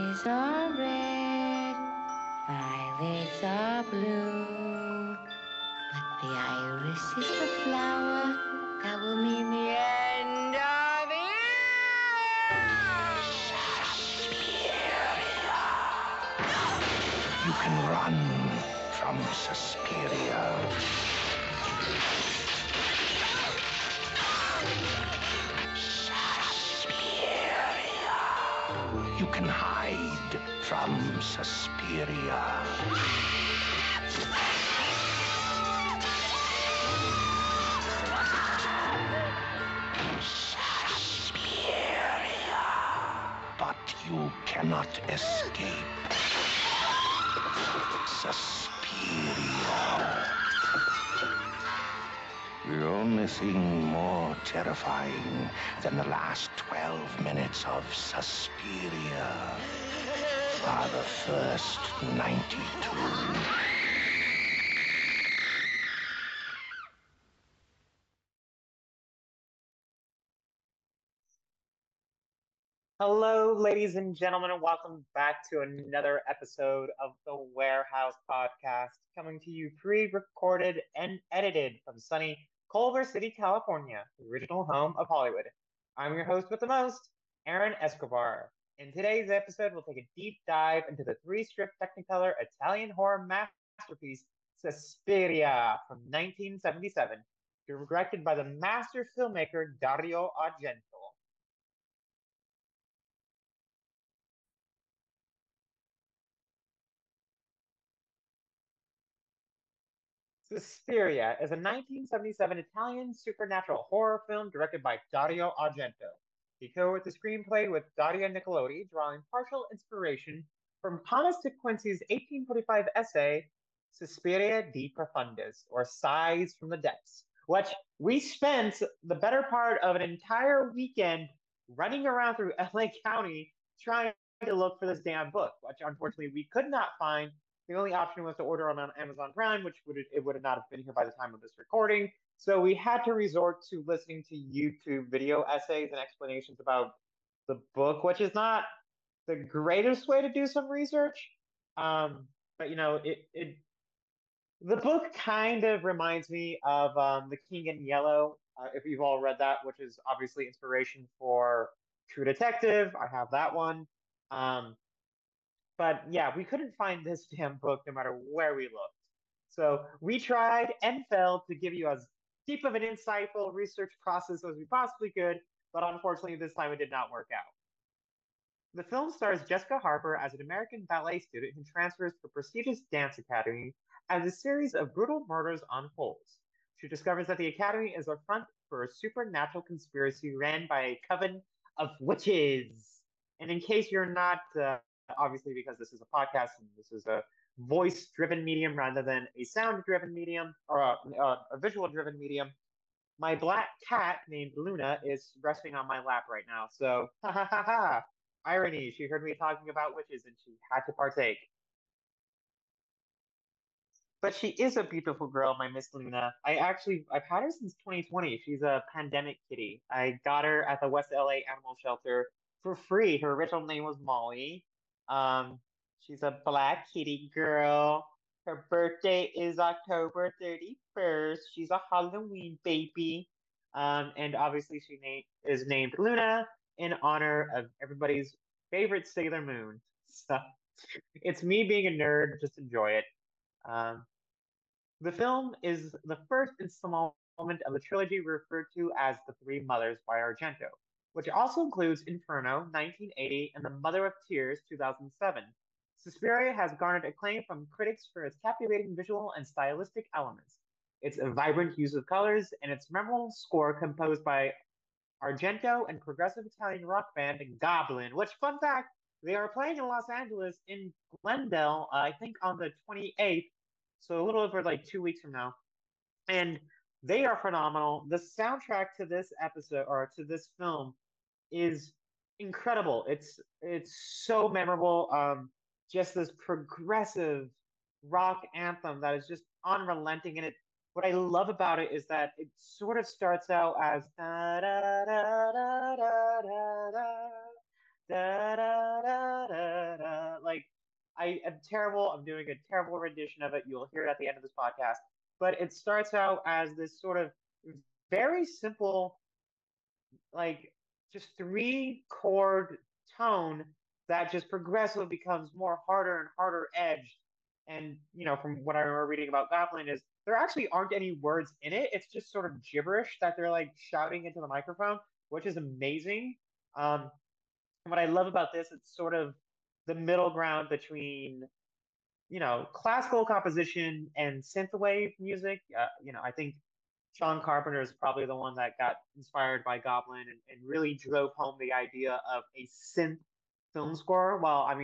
Eyes are red, violets are blue. But the iris is the flower that will mean the end of You can run from Suspiria. You can hide from Suspiria. But you cannot escape Suspiria. The only thing more terrifying than the last 12 minutes of Suspiria are the first 92. Hello, ladies and gentlemen, and welcome back to another episode of the Warehouse Podcast, coming to you pre-recorded and edited from sunny Culver City, California, the original home of Hollywood. I'm your host with the most, Aaron Escobar. In today's episode, we'll take a deep dive into the three-strip Technicolor Italian horror masterpiece, Suspiria, from 1977, directed by the master filmmaker Dario Argento. Suspiria is a 1977 Italian supernatural horror film directed by Dario Argento. He co-wrote the screenplay with Daria Nicolodi, drawing partial inspiration from Thomas de Quincey's 1845 essay, Suspiria di Profundis, or Sighs from the Depths, which we spent the better part of an entire weekend running around through LA County trying to look for this damn book, which unfortunately we could not find. The only option was to order on Amazon Prime, which would not have been here by the time of this recording. So we had to resort to listening to YouTube video essays and explanations about the book, which is not the greatest way to do some research. But the book kind of reminds me of The King in Yellow, if you've all read that, which is obviously inspiration for True Detective. I have that one. Um, but yeah, we couldn't find this damn book no matter where we looked. So we tried and failed to give you as deep of an insightful research process as we possibly could, but unfortunately this time it did not work out. The film stars Jessica Harper as an American ballet student who transfers to a prestigious dance academy as a series of brutal murders unfolds. She discovers that the academy is a front for a supernatural conspiracy ran by a coven of witches. And in case you're not, obviously, because this is a podcast and this is a voice driven medium rather than a sound driven medium or a visual driven medium, my black cat named Luna is resting on my lap right now. So, ha ha ha ha. Irony, she heard me talking about witches and she had to partake. But she is a beautiful girl, my Miss Luna. I've had her since 2020. She's a pandemic kitty. I got her at the West LA Animal Shelter for free. Her original name was Molly. Um, she's a black kitty girl. Her birthday is October 31st. She's a Halloween baby. And obviously is named Luna in honor of everybody's favorite Sailor Moon. So it's me being a nerd, just enjoy it. Um, the film is the first installment of the trilogy referred to as The Three Mothers by Argento, which also includes Inferno, 1980, and The Mother of Tears, 2007. Suspiria has garnered acclaim from critics for its captivating visual and stylistic elements, its vibrant use of colors, and its memorable score composed by Argento and progressive Italian rock band Goblin, which, fun fact, they are playing in Los Angeles in Glendale, I think on the 28th, so a little over like 2 weeks from now. And they are phenomenal. The soundtrack to this episode or to this film is incredible. It's so memorable. Just this progressive rock anthem that is just unrelenting. And what I love about it is that it sort of starts out as da da da da da da da da da da da I am terrible. I'm doing a terrible rendition of it. You'll hear it at the end of this podcast. But it starts out as this sort of very simple, like just three chord tone that just progressively becomes more harder and harder edged. And from what I remember reading about Goblin is there actually aren't any words in it. It's just sort of gibberish that they're like shouting into the microphone, which is amazing. And what I love about this, it's sort of the middle ground between classical composition and synthwave music. I think John Carpenter is probably the one that got inspired by Goblin and really drove home the idea of a synth film score. Well, I mean,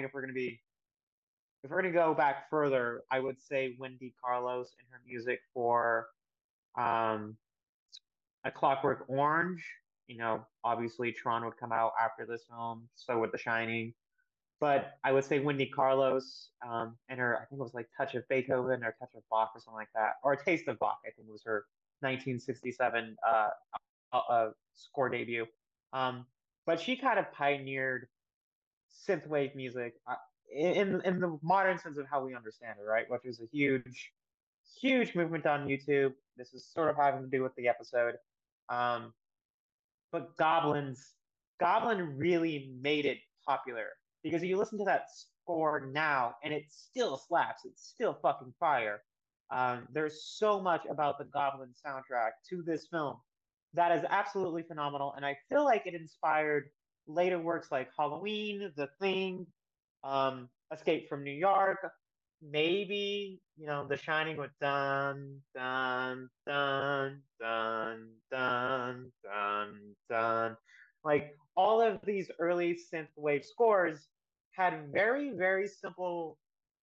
if we're gonna go back further, I would say Wendy Carlos and her music for um, A Clockwork Orange. Obviously Tron would come out after this film, so would The Shining. But I would say Wendy Carlos and her, I think it was like Touch of Beethoven or Touch of Bach or something like that, or A Taste of Bach, I think was her 1967 score debut. But she kind of pioneered synthwave music in the modern sense of how we understand it, right? Which is a huge movement on YouTube. This is sort of having to do with the episode. Um, but Goblin really made it popular because you listen to that score now and it still slaps. It's still fucking fire. There's so much about the Goblin soundtrack to this film that is absolutely phenomenal, and I feel like it inspired later works like Halloween, The Thing, Escape from New York, maybe The Shining with dun dun dun dun dun dun dun. Like all of these early synthwave scores had very simple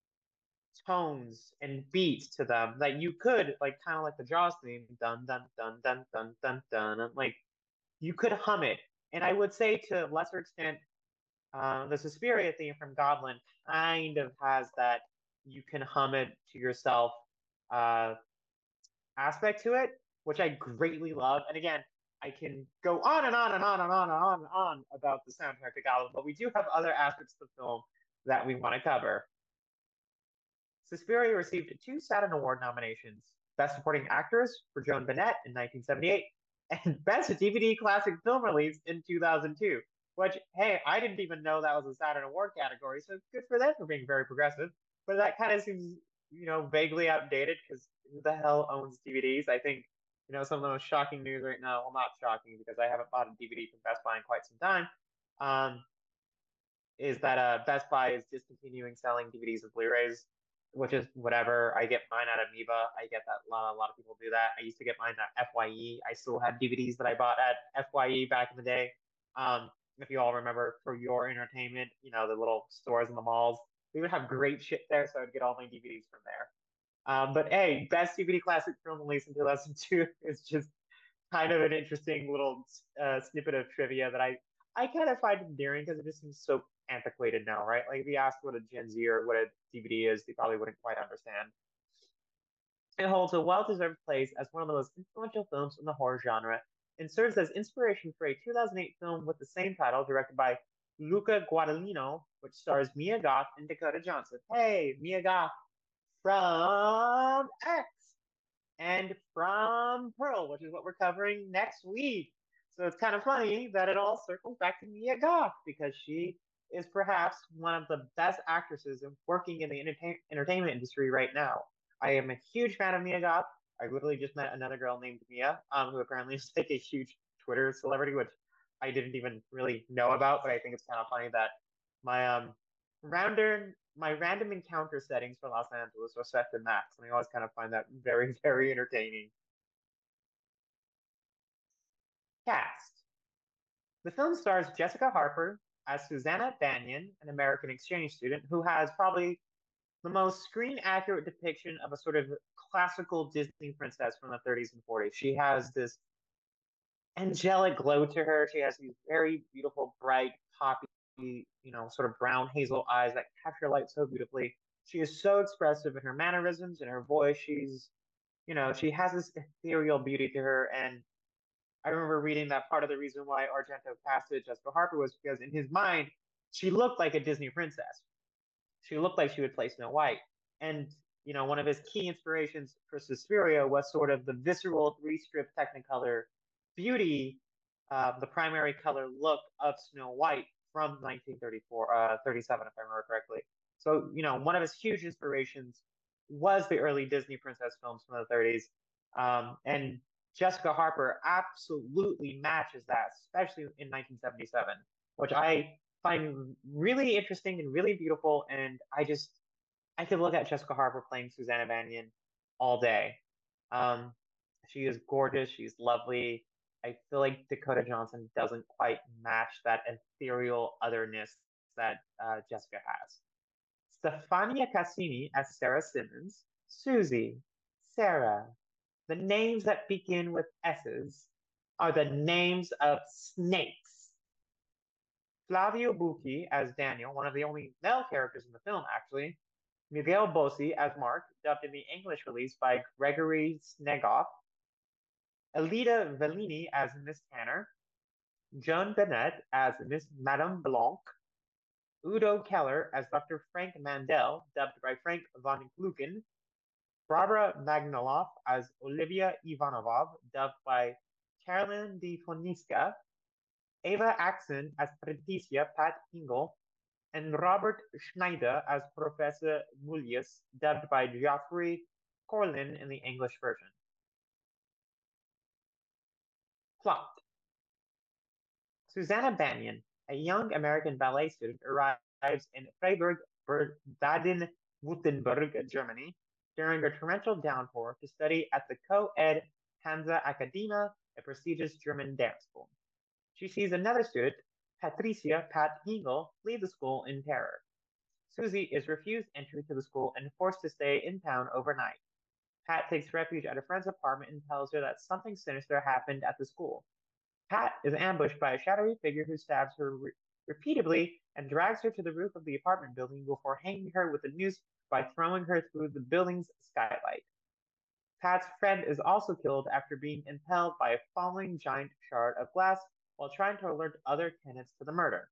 tones and beats to them that you could like kind of like the Jaws theme dun dun dun dun dun dun dun and like you could hum it. And I would say to a lesser extent, the Suspiria theme from Goblin kind of has that you can hum it to yourself uh, aspect to it, which I greatly love. And again, I can go on and on and on and on and on and on about the soundtrack to Goblin, but we do have other aspects of the film that we want to cover. Suspiria received two Saturn Award nominations: Best Supporting Actress for Joan Bennett in 1978 and Best DVD Classic Film Release in 2002. Which, hey, I didn't even know that was a Saturn Award category, so good for them for being very progressive. But that kind of seems, vaguely outdated because who the hell owns DVDs? I think, some of the most shocking news right now, well, not shocking because I haven't bought a DVD from Best Buy in quite some time, is that Best Buy is discontinuing selling DVDs and Blu-rays, which is whatever. I get mine at Amoeba. I get that a lot of people do that. I used to get mine at FYE. I still have DVDs that I bought at FYE back in the day. If you all remember, for your entertainment, the little stores in the malls, we would have great shit there, so I'd get all my DVDs from there. But hey, best DVD classic film release in 2002 is just kind of an interesting little snippet of trivia that I kind of find endearing because it just seems so antiquated now, right? Like if you ask what a Gen Z or what a DVD is, they probably wouldn't quite understand. It holds a well-deserved place as one of the most influential films in the horror genre and serves as inspiration for a 2008 film with the same title, directed by Luca Guadagnino, which stars Mia Goth and Dakota Johnson. Hey, Mia Goth from X and from Pearl, which is what we're covering next week. So it's kind of funny that it all circles back to Mia Goth because she is perhaps one of the best actresses working in the entertainment industry right now. I am a huge fan of Mia Goth. I literally just met another girl named Mia, who apparently is like a huge Twitter celebrity, which I didn't even really know about, but I think it's kind of funny that my random encounter settings for Los Angeles are set to max, and I always kind of find that very entertaining. Cast. The film stars Jessica Harper as Susanna Bannion, an American exchange student who has probably the most screen accurate depiction of a sort of classical Disney princess from the 30s and 40s. She has this angelic glow to her. She has these very beautiful, bright, poppy, sort of brown hazel eyes that capture light so beautifully. She is so expressive in her mannerisms and her voice. She has this ethereal beauty to her. And I remember reading that part of the reason why Argento casted Jessica Harper was because in his mind, she looked like a Disney princess. She looked like she would play Snow White. And, one of his key inspirations for Suspiria was sort of the visceral three-strip Technicolor beauty, the primary color look of Snow White from 1934, 37, if I remember correctly. So, one of his huge inspirations was the early Disney princess films from the 30s. And Jessica Harper absolutely matches that, especially in 1977, which I find really interesting and really beautiful. And I could look at Jessica Harper playing Susanna Bannion all day. Um, she is gorgeous. She's lovely. I feel like Dakota Johnson doesn't quite match that ethereal otherness that Jessica has. Stefania Cassini as Sarah Simmons, Susie, Sarah. The names that begin with S's are the names of snakes. Flavio Bucchi as Daniel, one of the only male characters in the film, actually. Miguel Bossi as Mark, dubbed in the English release by Gregory Snegoff. Elida Vellini as Miss Tanner. Joan Bennett as Miss Madame Blanc. Udo Keller as Dr. Frank Mandel, dubbed by Frank von Kluken. Barbara Magnaloff as Olivia Ivanova, dubbed by Carolyn DeFoniska. Ava Axon as Patricia Pat Hingle, and Robert Schneider as Professor Mullius, dubbed by Geoffrey Corlin in the English version. Plot. Susanna Bannion, a young American ballet student, arrives in Freiburg, Baden-Württemberg, Germany, during a torrential downpour to study at the co-ed Hansa Akademie, a prestigious German dance school. She sees another student, Patricia Pat Hingle, leave the school in terror. Susie is refused entry to the school and forced to stay in town overnight. Pat takes refuge at a friend's apartment and tells her that something sinister happened at the school. Pat is ambushed by a shadowy figure who stabs her repeatedly and drags her to the roof of the apartment building before hanging her with a noose by throwing her through the building's skylight. Pat's friend is also killed after being impaled by a falling giant shard of glass while trying to alert other tenants to the murder.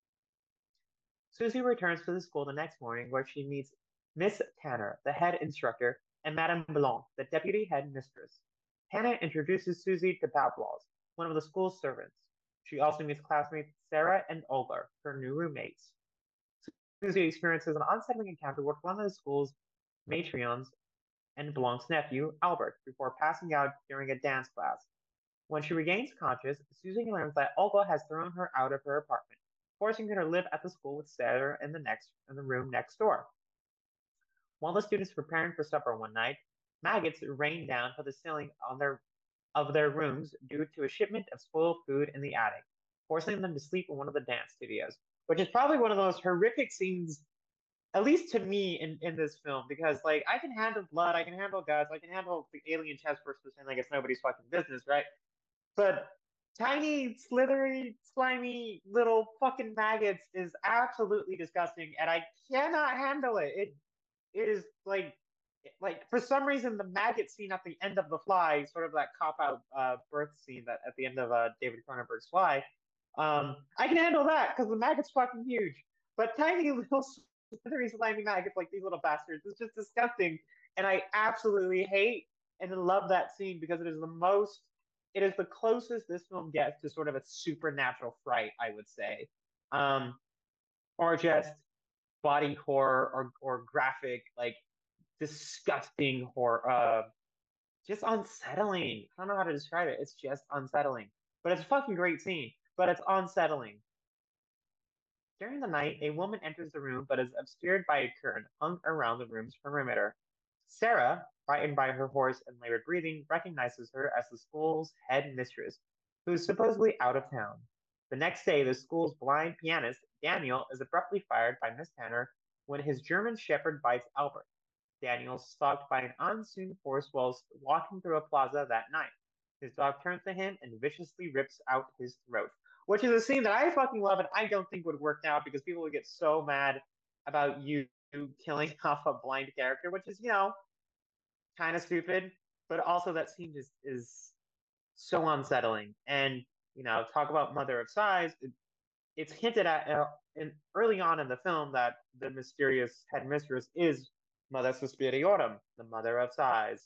Susie returns to the school the next morning where she meets Miss Tanner, the head instructor, and Madame Blanc, the deputy head mistress. Tanner introduces Susie to Pavlos, one of the school's servants. She also meets classmates Sarah and Olga, her new roommates. Susie experiences an unsettling encounter with one of the school's matrons and Blanc's nephew, Albert, before passing out during a dance class. When she regains consciousness, Susie learns that Olga has thrown her out of her apartment, forcing her to live at the school with Sarah in the room next door. While the students are preparing for supper one night, maggots rain down from the ceiling of their rooms due to a shipment of spoiled food in the attic, forcing them to sleep in one of the dance studios, which is probably one of the most horrific scenes, at least to me, in this film, because like I can handle blood, I can handle guts, I can handle the alien chest burst percent like it's nobody's fucking business, right? But tiny, slithery, slimy little fucking maggots is absolutely disgusting, and I cannot handle it. It is like for some reason the maggot scene at the end of The Fly, sort of that cop out birth scene that at the end of David Cronenberg's Fly. I can handle that because the maggot's fucking huge, but tiny little slithery, slimy maggots like these little bastards is just disgusting, and I absolutely hate and love that scene because it is the closest this film gets to sort of a supernatural fright, I would say, or just body horror or graphic like disgusting horror, just unsettling. I don't know how to describe it. It's just unsettling, but it's a fucking great scene. But it's unsettling. During the night, a woman enters the room but is obscured by a curtain hung around the room's perimeter. Sarah, frightened by her hoarse and labored breathing, recognizes her as the school's head mistress, who is supposedly out of town. The next day, the school's blind pianist, Daniel, is abruptly fired by Miss Tanner when his German Shepherd bites Albert. Daniel is stalked by an unseen force while walking through a plaza that night. His dog turns to him and viciously rips out his throat, which is a scene that I fucking love and I don't think would work now because people would get so mad about you killing off a blind character, which is, kind of stupid, but also that scene is so unsettling. And, talk about Mother of Sighs. it's hinted at early on in the film that the mysterious headmistress is Mother Suspiriorum, the mother of sighs.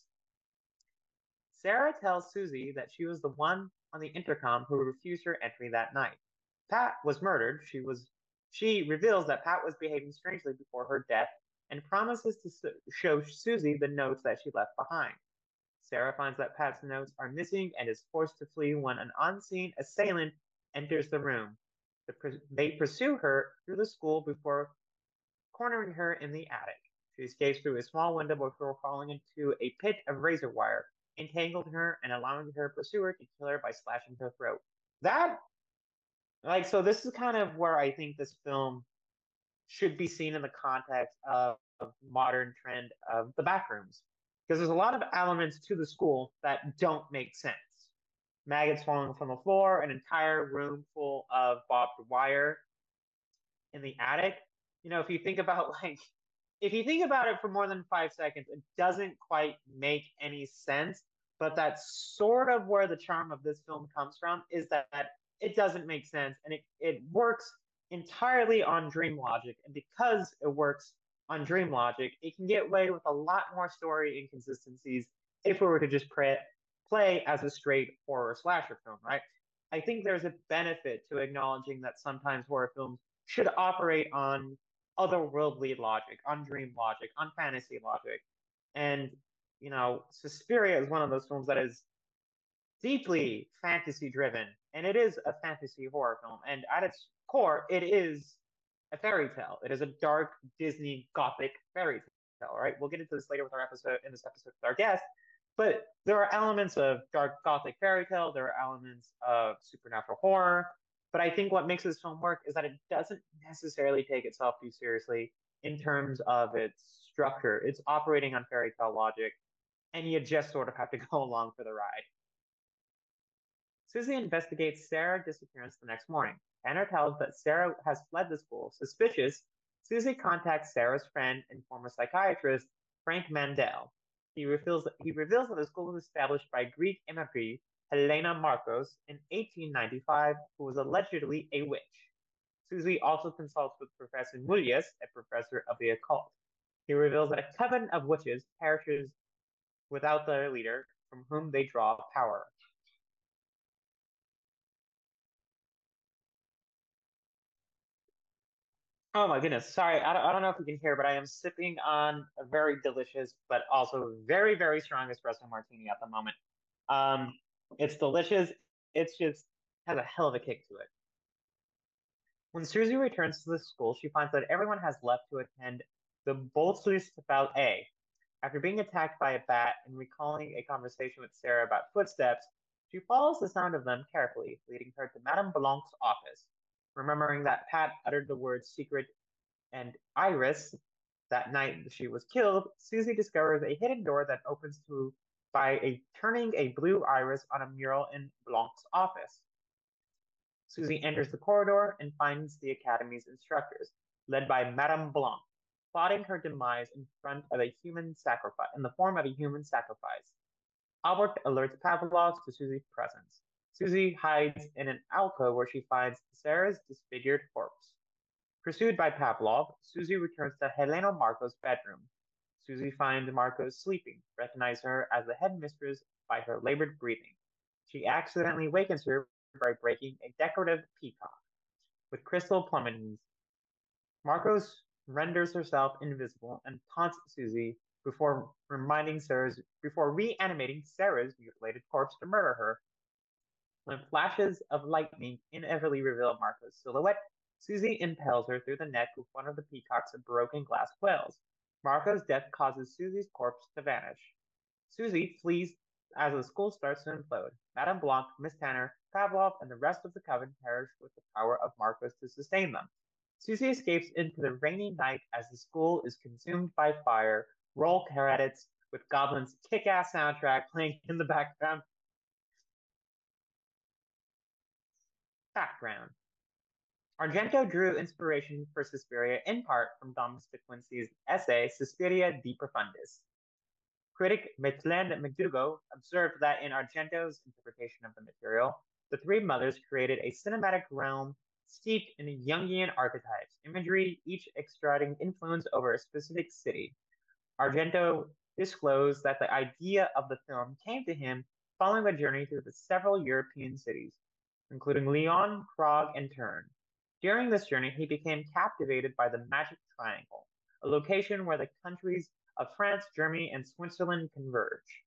Sarah tells Susie that she was the one on the intercom who refused her entry that night. Pat was murdered. She reveals that Pat was behaving strangely before her death and promises to show Susie the notes that she left behind. Sarah finds that Pat's notes are missing and is forced to flee when an unseen assailant enters the room. They pursue her through the school before cornering her in the attic. She escapes through a small window before falling into a pit of razor wire, entangling her and allowing her pursuer to kill her by slashing her throat. That, so this is kind of where I think this film should be seen in the context of modern trend of the backrooms. Because there's a lot of elements to the school that don't make sense. Maggots falling from the floor, an entire room full of barbed wire in the attic. If you think about it for more than 5 seconds, it doesn't quite make any sense. But that's sort of where the charm of this film comes from, is that it doesn't make sense and it works entirely on dream logic. And because it works on dream logic, it can get away with a lot more story inconsistencies if we were to just play as a straight horror slasher film, right? I think there's a benefit to acknowledging that sometimes horror films should operate on otherworldly logic, on dream logic, on fantasy logic. And, Suspiria is one of those films that is deeply fantasy driven, and it is a fantasy horror film. And at its core, it is a fairy tale. It is a dark Disney gothic fairy tale, right? We'll get into this later with this episode with our guest. But there are elements of dark gothic fairy tale, there are elements of supernatural horror. But I think what makes this film work is that it doesn't necessarily take itself too seriously in terms of its structure. It's operating on fairy tale logic, and you just sort of have to go along for the ride. Susie investigates Sarah's disappearance the next morning. Tanner tells that Sarah has fled the school. Suspicious, Susie contacts Sarah's friend and former psychiatrist, Frank Mandel. He reveals that the school was established by Greek immigrant Helena Markos in 1895, who was allegedly a witch. Susie also consults with Professor Mulius, a professor of the occult. He reveals that a coven of witches perishes without their leader, from whom they draw power. Oh my goodness. Sorry, I don't know if you can hear, but I am sipping on a very delicious, but also very, very strong espresso martini at the moment. Um, it's delicious. It's just has a hell of a kick to it. When Susie returns to the school, she finds that everyone has left to attend the Boltzers Ballet. After being attacked by a bat and recalling a conversation with Sarah about footsteps, she follows the sound of them carefully, leading her to Madame Blanc's office. Remembering that Pat uttered the words secret and Iris that night she was killed, Susie discovers a hidden door that opens by turning a blue iris on a mural in Blanc's office. Susie enters the corridor and finds the Academy's instructors, led by Madame Blanc, plotting her demise in the form of a human sacrifice. Albert alerts Pavlov to Susie's presence. Susie hides in an alcove where she finds Sarah's disfigured corpse. Pursued by Pavlov, Susie returns to Helena Markos' bedroom. Susie finds Markos sleeping, recognizing her as the headmistress by her labored breathing. She accidentally wakens her by breaking a decorative peacock with crystal plummetings. Markos renders herself invisible and taunts Susie before reanimating Sarah's mutilated corpse to murder her. When flashes of lightning inevitably reveal Markos' silhouette, Susie impales her through the neck with one of the peacock's broken glass quills. Markos' death causes Susie's corpse to vanish. Susie flees as the school starts to implode. Madame Blanc, Miss Tanner, Pavlov, and the rest of the coven perish with the power of Markos to sustain them. Susie escapes into the rainy night as the school is consumed by fire. Roll credits with Goblin's kick-ass soundtrack playing in the background. Background. Argento drew inspiration for Suspiria in part from Thomas de Quincey's essay Suspiria de Profundis. Critic Maitland McDougall observed that in Argento's interpretation of the material, the three mothers created a cinematic realm steeped in Jungian archetypes, imagery, each extracting influence over a specific city. Argento disclosed that the idea of the film came to him following a journey through the several European cities, including Lyon, Prague, and Turin. During this journey, he became captivated by the Magic Triangle, a location where the countries of France, Germany, and Switzerland converge.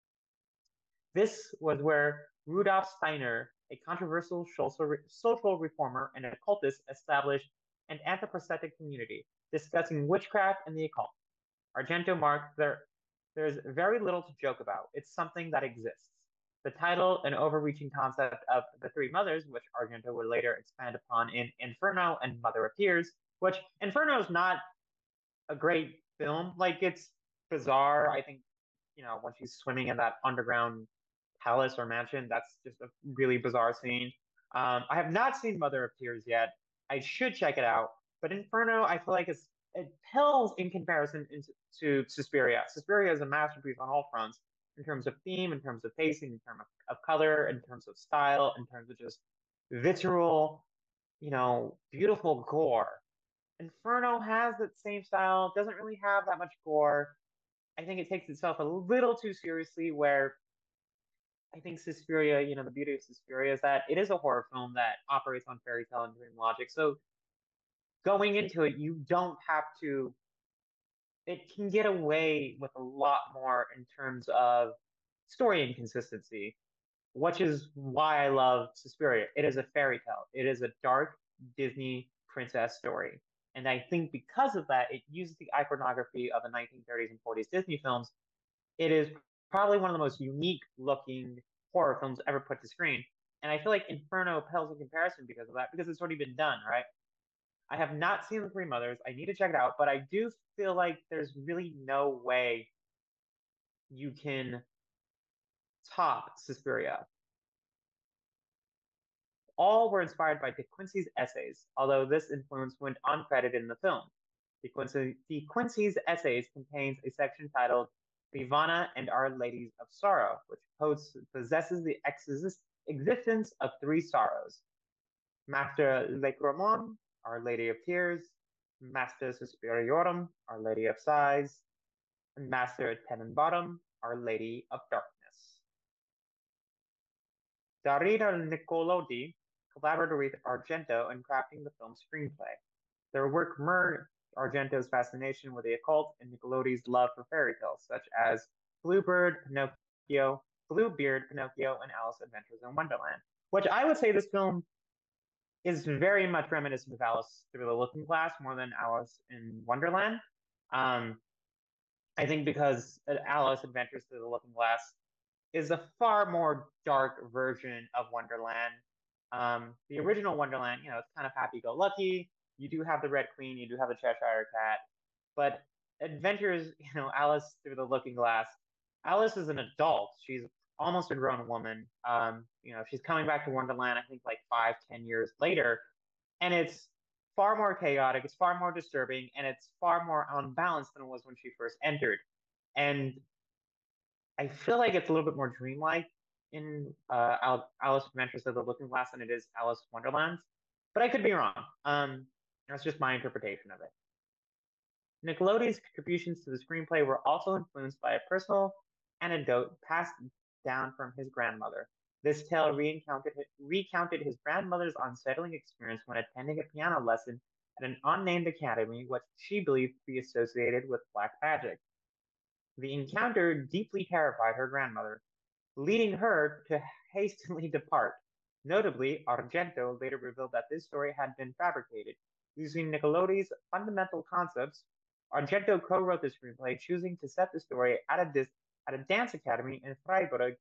This was where Rudolf Steiner, a controversial social reformer and occultist, established an anthropocetic community discussing witchcraft and the occult. Argento marked there's very little to joke about. It's something that exists. The title, an overreaching concept of the three mothers, which Argento would later expand upon in Inferno and Mother Appears, which Inferno is not a great film. Like, it's bizarre. I think, when she's swimming in that underground palace or mansion, that's just a really bizarre scene. I have not seen Mother Appears yet. I should check it out. But Inferno, I feel like it pales in comparison to Suspiria. Suspiria is a masterpiece on all fronts in terms of theme, in terms of pacing, in terms of color, in terms of style, in terms of just visceral, beautiful gore. Inferno has that same style, doesn't really have that much gore. I think it takes itself a little too seriously, where I think Suspiria, the beauty of Suspiria is that it is a horror film that operates on fairy tale and dream logic. So going into it, you don't have to, it can get away with a lot more in terms of story inconsistency, which is why I love Suspiria. It is a fairy tale. It is a dark Disney princess story. And I think because of that, it uses the iconography of the 1930s and 40s Disney films. It is probably one of the most unique looking horror films ever put to screen. And I feel like Inferno pales in comparison because of that, because it's already been done, right? I have not seen The Three Mothers. I need to check it out, but I do feel like there's really no way you can top Suspiria. All were inspired by De Quincey's essays, although this influence went uncredited in the film. De Quincey's essays contains a section titled Vivana and Our Ladies of Sorrow, which possesses the existence of three sorrows: Master Lacrimon, Our Lady of Tears; Master Suspiriorum, Our Lady of Sighs; and Master Tenenbaum, Our Lady of Darkness. Dario Nicolodi collaborated with Argento in crafting the film's screenplay. Their work merged Argento's fascination with the occult and Nicolodi's love for fairy tales, such as Bluebeard, Pinocchio, and Alice Adventures in Wonderland. Which I would say this film is very much reminiscent of Alice Through the Looking Glass more than Alice in Wonderland. I think because Alice Adventures Through the Looking Glass is a far more dark version of Wonderland. The original Wonderland, it's kind of happy-go-lucky. You do have the Red Queen, you do have the Cheshire Cat, but Adventures, Alice Through the Looking Glass, Alice is an adult. She's almost a grown woman. She's coming back to Wonderland, I think like 5-10 years later, and it's far more chaotic, it's far more disturbing, and it's far more unbalanced than it was when she first entered. And I feel like it's a little bit more dreamlike in Alice Adventures of the Looking Glass than it is Alice Wonderland, but I could be wrong. That's just my interpretation of it. Nicolodi's contributions to the screenplay were also influenced by a personal anecdote passed down from his grandmother. This tale recounted his grandmother's unsettling experience when attending a piano lesson at an unnamed academy, which she believed to be associated with black magic. The encounter deeply terrified her grandmother, leading her to hastily depart. Notably, Argento later revealed that this story had been fabricated. Using Nicolodi's fundamental concepts, Argento co-wrote the screenplay, choosing to set the story at a dance academy in Freiburg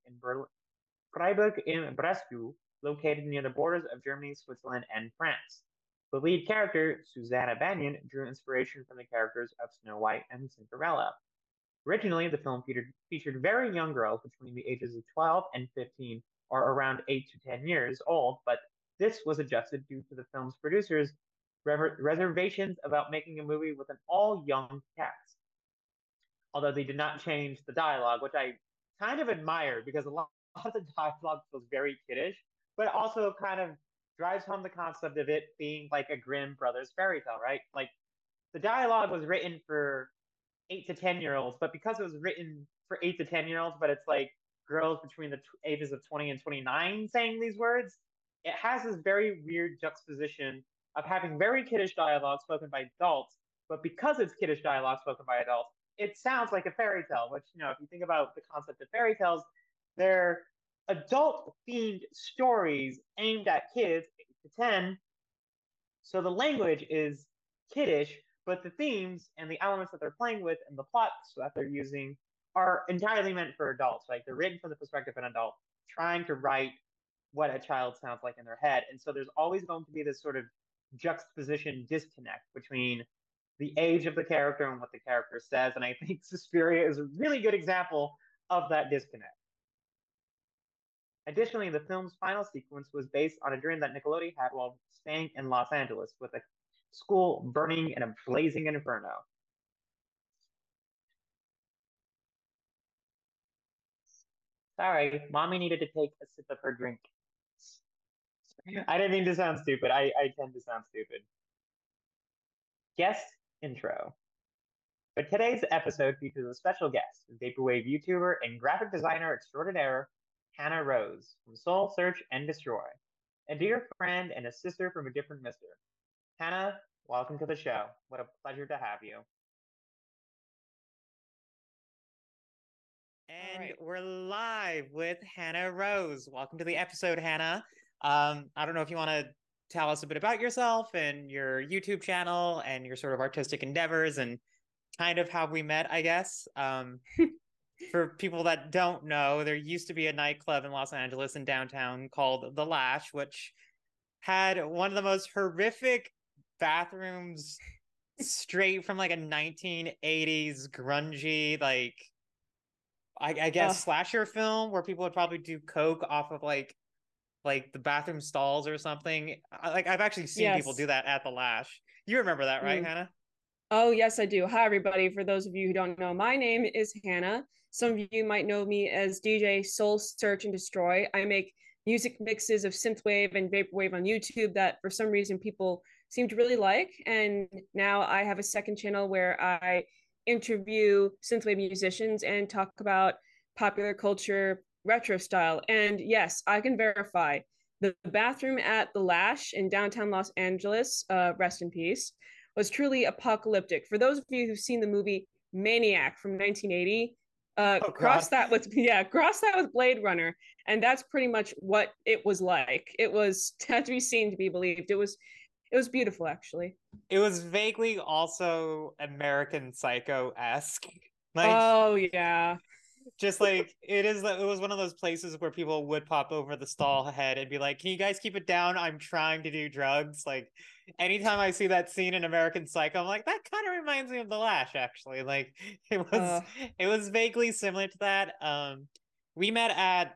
in Breslau, located near the borders of Germany, Switzerland, and France. The lead character, Susanna Bannion, drew inspiration from the characters of Snow White and Cinderella. Originally, the film featured very young girls between the ages of 12 and 15, or around 8 to 10 years old, but this was adjusted due to the film's producers' reservations about making a movie with an all-young cast. Although they did not change the dialogue, which I kind of admire, because a lot of the dialogue feels very kiddish, but also kind of drives home the concept of it being like a Grimm Brothers fairy tale, right? Like the dialogue was written for 8 to 10 year olds, but because it was written for 8 to 10 year olds, but it's like girls between the ages of 20 and 29 saying these words, it has this very weird juxtaposition of having very kiddish dialogue spoken by adults, but because it's kiddish dialogue spoken by adults, it sounds like a fairy tale, which, if you think about the concept of fairy tales, they're adult themed stories aimed at kids 8 to 10. So the language is kiddish, but the themes and the elements that they're playing with and the plots that they're using are entirely meant for adults. Like they're written from the perspective of an adult trying to write what a child sounds like in their head. And so there's always going to be this sort of juxtaposition disconnect between the age of the character and what the character says. And I think Suspiria is a really good example of that disconnect. Additionally, the film's final sequence was based on a dream that Nickelodeon had while staying in Los Angeles, with a school burning in a blazing inferno. Sorry, mommy needed to take a sip of her drink. I didn't mean to sound stupid. I tend to sound stupid. Guest intro. But today's episode features a special guest, Vaporwave YouTuber and graphic designer extraordinaire, Hannah Rose, from Soul Search and Destroy, a dear friend and a sister from a different mister. Hannah, welcome to the show. What a pleasure to have you. And we're live with Hannah Rose. Welcome to the episode, Hannah. I don't know if you want to tell us a bit about yourself and your YouTube channel and your sort of artistic endeavors and kind of how we met, I guess. For people that don't know, there used to be a nightclub in Los Angeles in downtown called The Lash, which had one of the most horrific bathrooms straight from like a 1980s grungy, like, I guess slasher film where people would probably do coke off of like the bathroom stalls or something. Like I've actually seen people do that at The Lash. You remember that, right, Hannah? Oh, yes, I do. Hi, everybody. For those of you who don't know, my name is Hannah. Some of you might know me as DJ Soul Search and Destroy. I make music mixes of synthwave and vaporwave on YouTube that for some reason people seem to really like. And now I have a second channel where I interview synthwave musicians and talk about popular culture retro style. And yes, I can verify the bathroom at The Lash in downtown Los Angeles, rest in peace, was truly apocalyptic. For those of you who've seen the movie Maniac from 1980, cross that with Blade Runner, and that's pretty much what it was like. It was had to be seen to be believed. It was beautiful, actually. It was vaguely also American Psycho-esque. Like, oh yeah. Just like it was one of those places where people would pop over the stall head and be like, "Can you guys keep it down? I'm trying to do drugs." Like anytime I see that scene in American Psycho, I'm like, that kind of reminds me of The Lash, actually. Like it was vaguely similar to that. We met at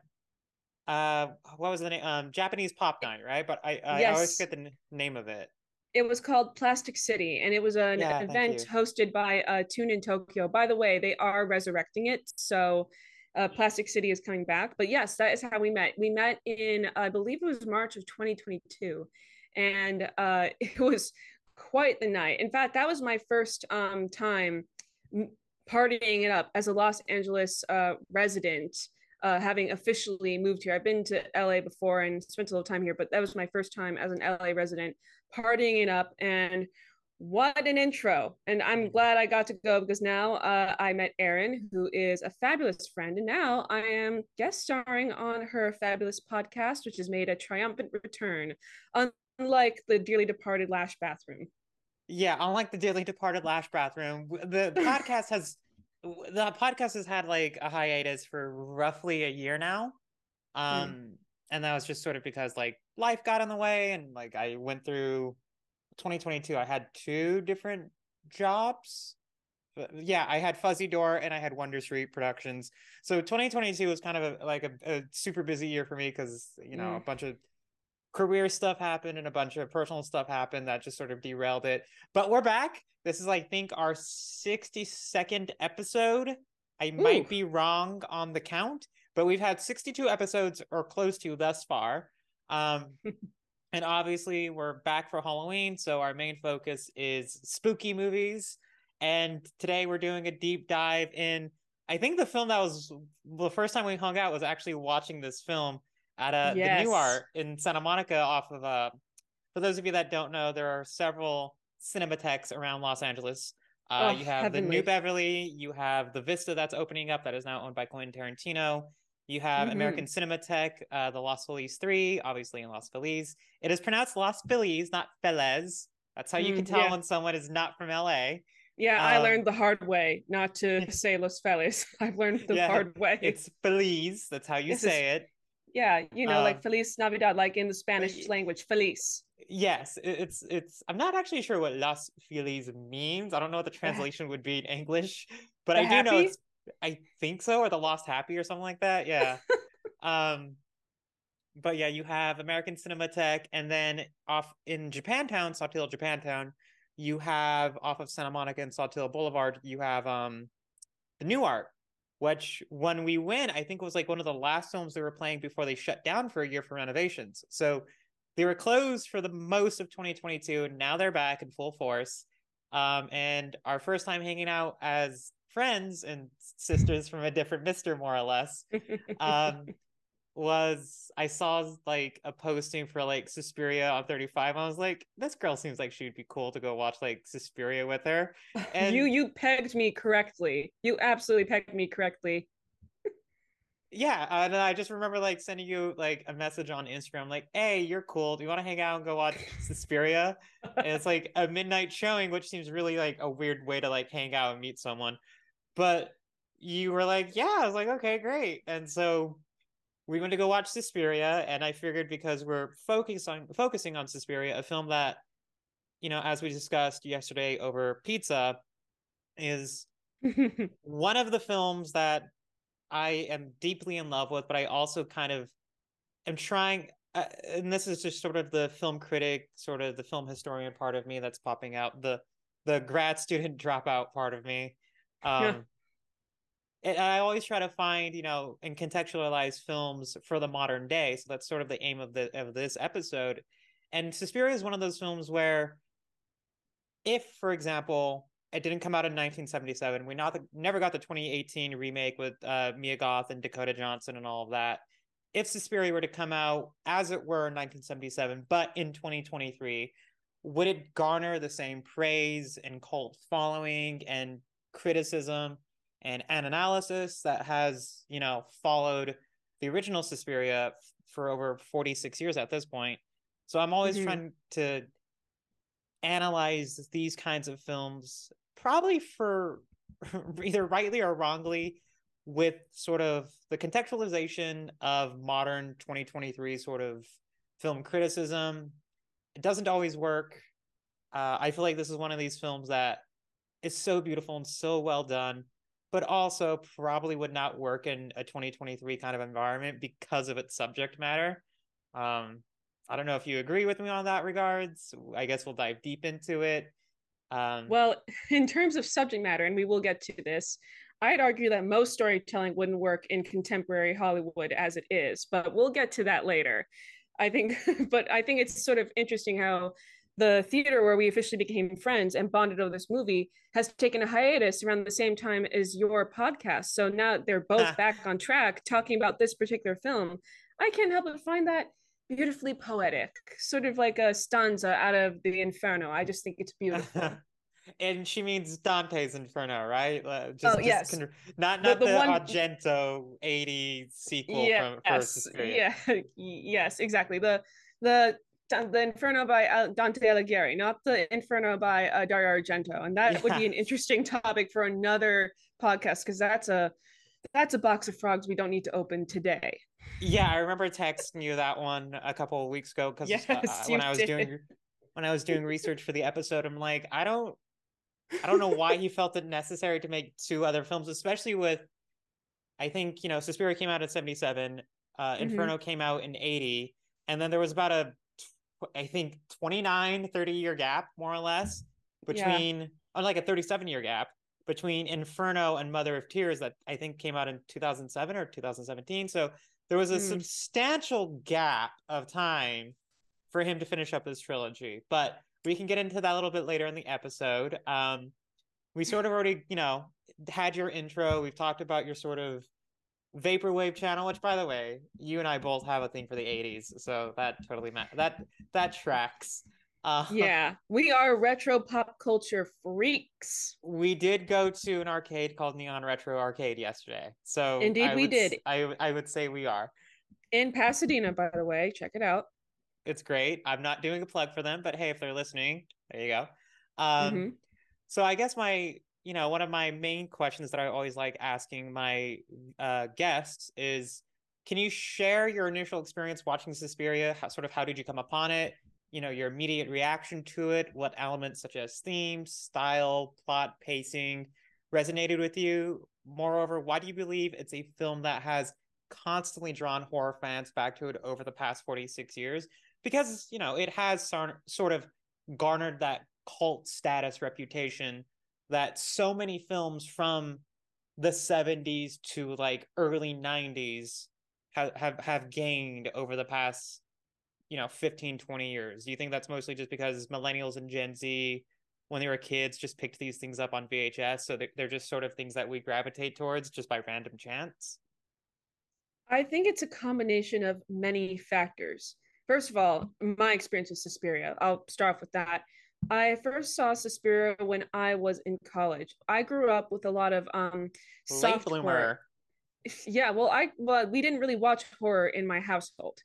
what was the name? Japanese Pop Night, right? But I always forget the name of it. It was called Plastic City, and it was an event hosted by Tune in Tokyo. By the way, they are resurrecting it, so Plastic City is coming back. But yes, that is how we met. We met in, I believe it was March of 2022, and it was quite the night. In fact, that was my first time partying it up as a Los Angeles resident. Having officially moved here. I've been to LA before and spent a little time here, but that was my first time as an LA resident partying it up. And what an intro. And I'm glad I got to go because now I met Erin, who is a fabulous friend. And now I am guest starring on her fabulous podcast, which has made a triumphant return, unlike the dearly departed Lash Bathroom. Yeah, unlike the dearly departed Lash Bathroom, the podcast has had like a hiatus for roughly a year now. And that was just sort of because like life got in the way, and like I went through 2022. I had 2 different jobs. Yeah, I had Fuzzy Door and I had Wonder Street Productions. So 2022 was kind of a super busy year for me because, a bunch of career stuff happened and a bunch of personal stuff happened that just sort of derailed it. But we're back. This is, I think, our 62nd episode. I might be wrong on the count, but we've had 62 episodes or close to thus far. And obviously, we're back for Halloween, so our main focus is spooky movies. And today we're doing a deep dive in, I think the film that was the first time we hung out was actually watching this film at the New Yes. Art in Santa Monica off of for those of you that don't know, there are several cinematheques around Los Angeles. Oh, You have the New heavenly. Beverly, you have the Vista that's opening up that is now owned by Quentin Tarantino. You have American Cinematheque, the Los Feliz 3, obviously in Los Feliz. It is pronounced Los Feliz, not Feliz. That's how you can tell when someone is not from LA. Yeah, I learned the hard way not to say Los Feliz. I've learned the hard way. It's Feliz. That's how you say it. Yeah, like Feliz Navidad, like in the Spanish language, Feliz. Yes, it's. I'm not actually sure what Las Feliz means. I don't know what the translation would be in English, but I do know it's. I think so, or the Lost Happy or something like that. Yeah. But yeah, you have American Cinematheque, and then off in Japantown, Sawtelle, Japantown, you have off of Santa Monica and Sawtelle Boulevard, you have the New Art, which when we went, I think was like one of the last films they were playing before they shut down for a year for renovations. So they were closed for the most of 2022. Now they're back in full force. And our first time hanging out as friends and sisters from a different mister, more or less, was I saw like a posting for like Suspiria on 35. I was like, this girl seems like she'd be cool to go watch like Suspiria with her. And you pegged me correctly. You absolutely pegged me correctly. Yeah, and I just remember like sending you like a message on Instagram, like, "Hey, you're cool. Do you want to hang out and go watch Suspiria?" And it's like a midnight showing, which seems really like a weird way to like hang out and meet someone. But you were like, "Yeah," I was like, "Okay, great." And so we went to go watch Suspiria, and I figured because we're focusing on Suspiria, a film that, as we discussed yesterday over pizza, is one of the films that I am deeply in love with, but I also kind of am trying, and this is just sort of the film critic, sort of the film historian part of me that's popping out, the grad student dropout part of me. And I always try to find, and contextualize films for the modern day. So that's sort of the aim of this episode. And Suspiria is one of those films where, if, for example, it didn't come out in 1977, we never got the 2018 remake with Mia Goth and Dakota Johnson and all of that. If Suspiria were to come out as it were in 1977, but in 2023, would it garner the same praise and cult following and criticism and an analysis that has, followed the original Suspiria for over 46 years at this point? So I'm always trying to analyze these kinds of films, probably for either rightly or wrongly, with sort of the contextualization of modern 2023 sort of film criticism. It doesn't always work. I feel like this is one of these films that is so beautiful and so well done, but also probably would not work in a 2023 kind of environment because of its subject matter. I don't know if you agree with me on that regards. I guess we'll dive deep into it. Well, in terms of subject matter, and we will get to this, I'd argue that most storytelling wouldn't work in contemporary Hollywood as it is, but we'll get to that later. I think it's sort of interesting how the theater where we officially became friends and bonded over this movie has taken a hiatus around the same time as your podcast. So now they're both back on track talking about this particular film. I can't help but find that beautifully poetic, sort of like a stanza out of the Inferno. I just think it's beautiful. And she means Dante's Inferno, right? Yes. Not the Argento 80 sequel for Suspiria. Yeah, yes, exactly. The Inferno by Dante Alighieri, not the Inferno by Dario Argento, and that would be an interesting topic for another podcast because that's a box of frogs we don't need to open today. Yeah, I remember texting you that one a couple of weeks ago because when I was doing research for the episode, I'm like, I don't know why he felt it necessary to make two other films, especially with, I think, Suspiria came out in 77, Inferno came out in 80, and then there was about I think 30-year gap, more or less, between, like a 37-year gap between Inferno and Mother of Tears that I think came out in 2007 or 2017. So there was a substantial gap of time for him to finish up his trilogy. But we can get into that a little bit later in the episode. We sort of already, had your intro. We've talked about your sort of vaporwave channel, which, by the way, you and I both have a thing for the 80s, so that totally that tracks. Yeah, we are retro pop culture freaks. We did go to an arcade called Neon Retro Arcade yesterday, so indeed we did. I would say we are in Pasadena, by the way. Check it out. It's great. I'm not doing a plug for them, but hey, if they're listening, there you go. So I guess one of my main questions that I always like asking my guests is, can you share your initial experience watching Suspiria? How did you come upon it? Your immediate reaction to it, what elements such as theme, style, plot, pacing resonated with you? Moreover, why do you believe it's a film that has constantly drawn horror fans back to it over the past 46 years? Because, it has sort of garnered that cult status reputation that so many films from the 70s to like early 90s have gained over the past 15, 20 years. Do you think that's mostly just because millennials and Gen Z, when they were kids, just picked these things up on VHS, so they're just sort of things that we gravitate towards just by random chance? I think it's a combination of many factors. First of all, my experience with Suspiria, I'll start off with that. I first saw Suspiria when I was in college. I grew up with a lot of soft horror. Yeah, well, we didn't really watch horror in my household.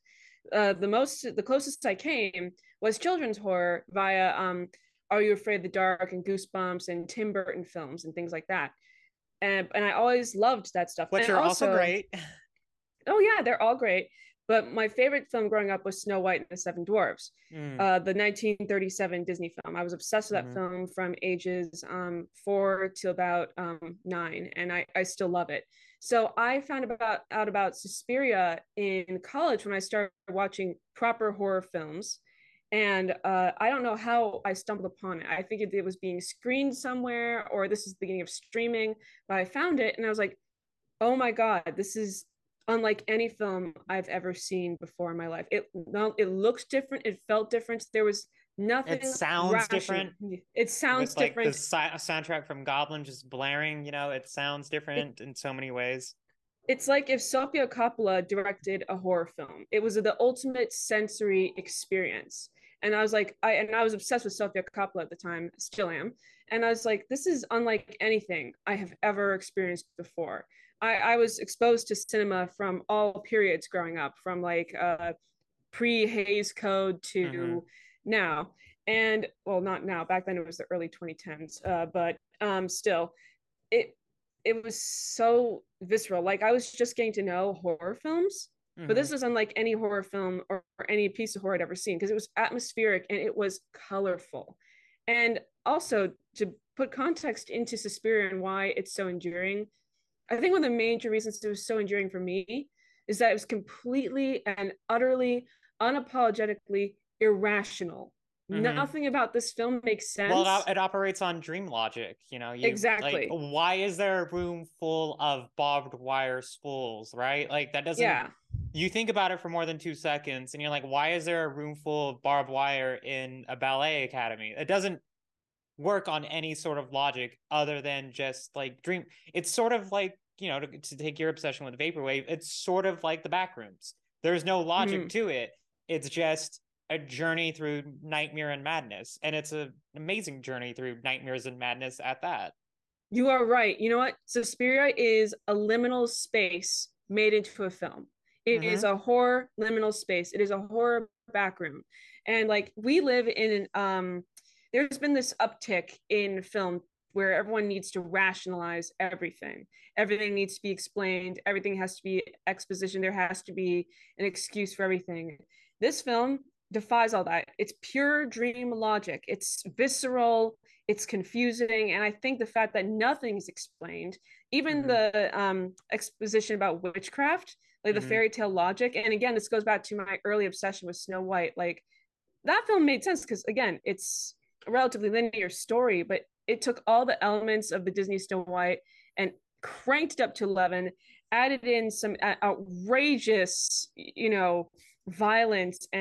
The closest I came was children's horror via Are You Afraid of the Dark and Goosebumps and Tim Burton films and things like that. And I always loved that stuff. Which are also great. Oh yeah, they're all great. But my favorite film growing up was Snow White and the Seven Dwarfs, the 1937 Disney film. I was obsessed with that film from ages 4 to about 9, and I still love it. So I found out about Suspiria in college when I started watching proper horror films. And I don't know how I stumbled upon it. I figured it was being screened somewhere, or this is the beginning of streaming, but I found it and I was like, oh my God, this is unlike any film I've ever seen before in my life. It looked different. It felt different. There was nothing. It sounds different. It sounds different. Like the soundtrack from Goblin just blaring, it sounds different in so many ways. It's like if Sofia Coppola directed a horror film. It was the ultimate sensory experience. And I was like, I was obsessed with Sofia Coppola at the time, still am. And I was like, this is unlike anything I have ever experienced before. I was exposed to cinema from all periods growing up, from like pre-Hays Code to now. And well, not now, back then it was the early 2010s, but still, it was so visceral. Like I was just getting to know horror films, but this is unlike any horror film or any piece of horror I'd ever seen, because it was atmospheric and it was colorful. And also, to put context into Suspiria and why it's so enduring, I think one of the major reasons it was so enduring for me is that it was completely and utterly, unapologetically irrational. Nothing about this film makes sense. Well, it operates on dream logic, Exactly. Like, why is there a room full of barbed wire spools, right? Like that doesn't. Yeah. You think about it for more than 2 seconds, and you're like, why is there a room full of barbed wire in a ballet academy? It doesn't work on any sort of logic other than just like dream. It's sort of like, to take your obsession with vaporwave, it's sort of like the Backrooms. There's no logic to it. It's just a journey through nightmare and madness, and it's an amazing journey through nightmares and madness at that. You are right. You know what? Suspiria is a liminal space made into a film. It is a horror liminal space. It is a horror backroom. And like we live in there's been this uptick in film where everyone needs to rationalize everything. Everything needs to be explained. Everything has to be exposition. There has to be an excuse for everything. This film defies all that. It's pure dream logic. It's visceral. It's confusing. And I think the fact that nothing is explained, even the exposition about witchcraft, like the fairy tale logic. And again, this goes back to my early obsession with Snow White. Like that film made sense because, again, it's a relatively linear story, but it took all the elements of the Disney Snow White and cranked it up to 11, added in some outrageous, violence and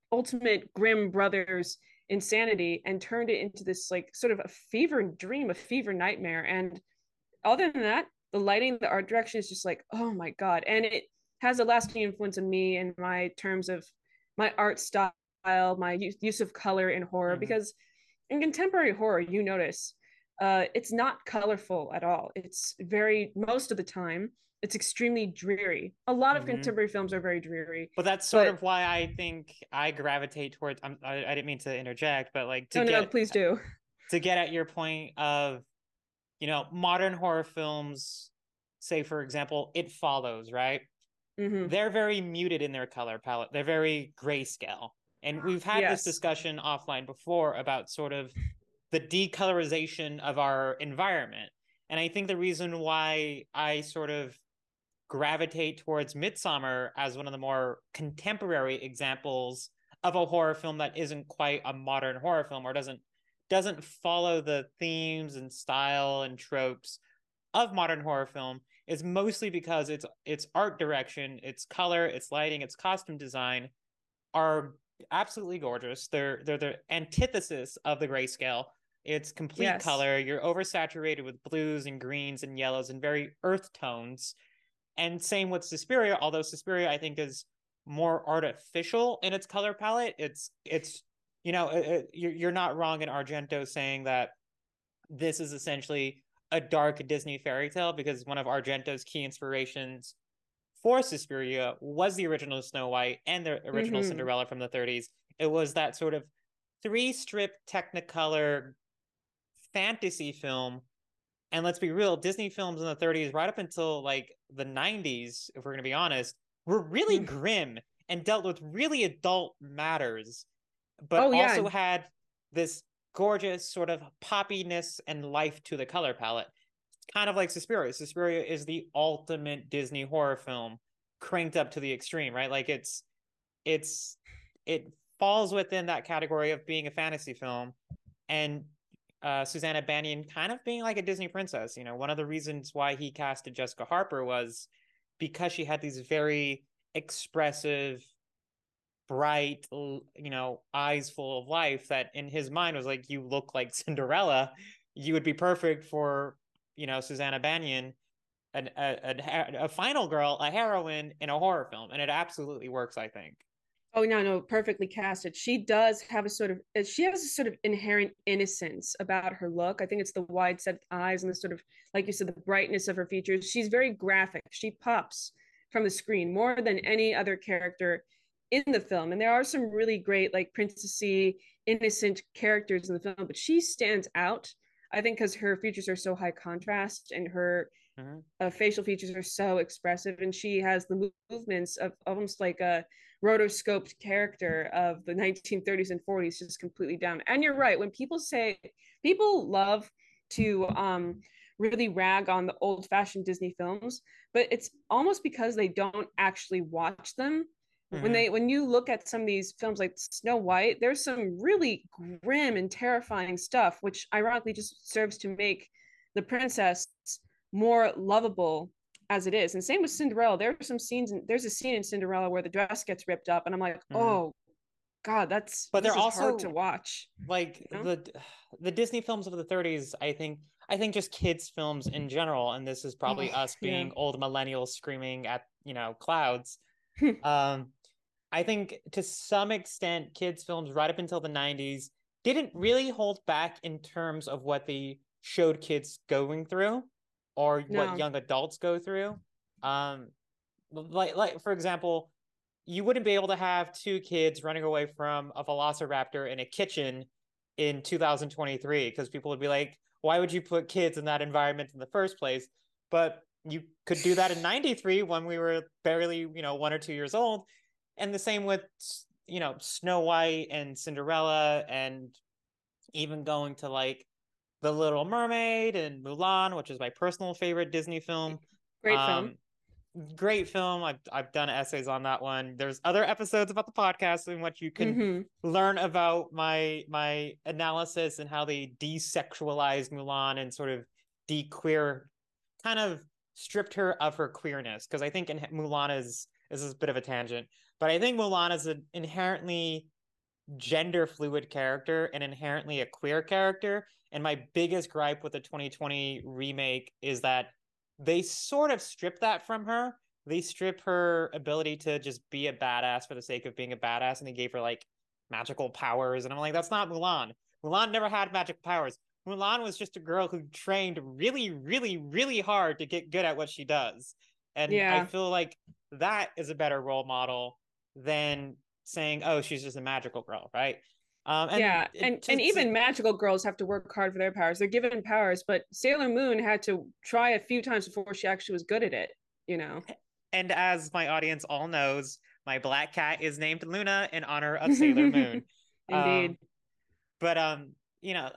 ultimate Grimm brothers insanity and turned it into this like sort of a fever dream, a fever nightmare. And other than that, the lighting, the art direction is just like, oh my God. And it has a lasting influence on me in my terms of my art style, my use of color in horror, because in contemporary horror, you notice it's not colorful at all. It's very, most of the time, it's extremely dreary. A lot of contemporary films are very dreary. But that's sort of why I think I gravitate towards. I didn't mean to interject, but like no, please do. To get at your point of, modern horror films, say for example, It Follows, right? They're very muted in their color palette. They're very grayscale. And we've had this discussion offline before about sort of the decolorization of our environment. And I think the reason why I sort of gravitate towards Midsommar as one of the more contemporary examples of a horror film that isn't quite a modern horror film, or doesn't follow the themes and style and tropes of modern horror film, is mostly because its art direction, its color, its lighting, its costume design are absolutely gorgeous. They're the antithesis of the grayscale. It's complete color. You're oversaturated with blues and greens and yellows and very earth tones. And same with Suspiria, although Suspiria I think is more artificial in its color palette. It's you're not wrong in Argento saying that this is essentially a dark Disney fairy tale, because one of Argento's key inspirations for Suspiria was the original Snow White and the original Cinderella from the 30s. It was that sort of 3-strip Technicolor fantasy film. And let's be real, Disney films in the 30s, right up until like the 90s, if we're going to be honest, were really grim and dealt with really adult matters, but also had this gorgeous sort of poppiness and life to the color palette. Kind of like Suspiria. Suspiria is the ultimate Disney horror film cranked up to the extreme, right? Like it falls within that category of being a fantasy film, and Susanna Bannion kind of being like a Disney princess. One of the reasons why he casted Jessica Harper was because she had these very expressive, bright, eyes full of life that in his mind was like, you look like Cinderella. You would be perfect for, Susanna Bannion, a final girl, a heroine in a horror film. And it absolutely works, I think. Oh, no, perfectly casted. She has a sort of inherent innocence about her look. I think it's the wide set eyes and the sort of, like you said, the brightness of her features. She's very graphic. She pops from the screen more than any other character in the film. And there are some really great, like, princessy, innocent characters in the film, but she stands out, I think, because her features are so high contrast and her facial features are so expressive. And she has the movements of almost like a rotoscoped character of the 1930s and 40s, just completely down. And you're right, when people love to really rag on the old-fashioned Disney films, but it's almost because they don't actually watch them. When you look at some of these films like Snow White, there's some really grim and terrifying stuff, which ironically just serves to make the princess more lovable as it is. And same with Cinderella. There's a scene in Cinderella where the dress gets ripped up, and I'm like, oh God, but they're also hard to watch. Like the Disney films of the 30s, I think just kids films in general, and this is probably us being old millennials screaming at clouds. I think to some extent kids films right up until the 90s didn't really hold back in terms of what they showed kids going through or what young adults go through. Like for example, you wouldn't be able to have 2 kids running away from a velociraptor in a kitchen in 2023, because people would be like, why would you put kids in that environment in the first place? But you could do that in 93 when we were barely 1 or 2 years old. And the same with Snow White and Cinderella, and even going to like The Little Mermaid and Mulan, which is my personal favorite Disney film. Great film. I've done essays on that one. There's other episodes about the podcast in which you can learn about my analysis and how they desexualized Mulan and sort of kind of stripped her of her queerness. Because I think Mulan is a bit of a tangent, but I think Mulan is an inherently gender fluid character and inherently a queer character. And my biggest gripe with the 2020 remake is that they sort of strip that from her. They strip her ability to just be a badass for the sake of being a badass, and they gave her like magical powers. And I'm like, that's not Mulan. Mulan never had magical powers. Mulan was just a girl who trained really, really, really hard to get good at what she does. And I feel like that is a better role model than saying, oh, she's just a magical girl, right? And even magical girls have to work hard for their powers. They're given powers, but Sailor Moon had to try a few times before she actually was good at it, you know? And as my audience all knows, my black cat is named Luna in honor of Sailor Moon. Indeed. You know,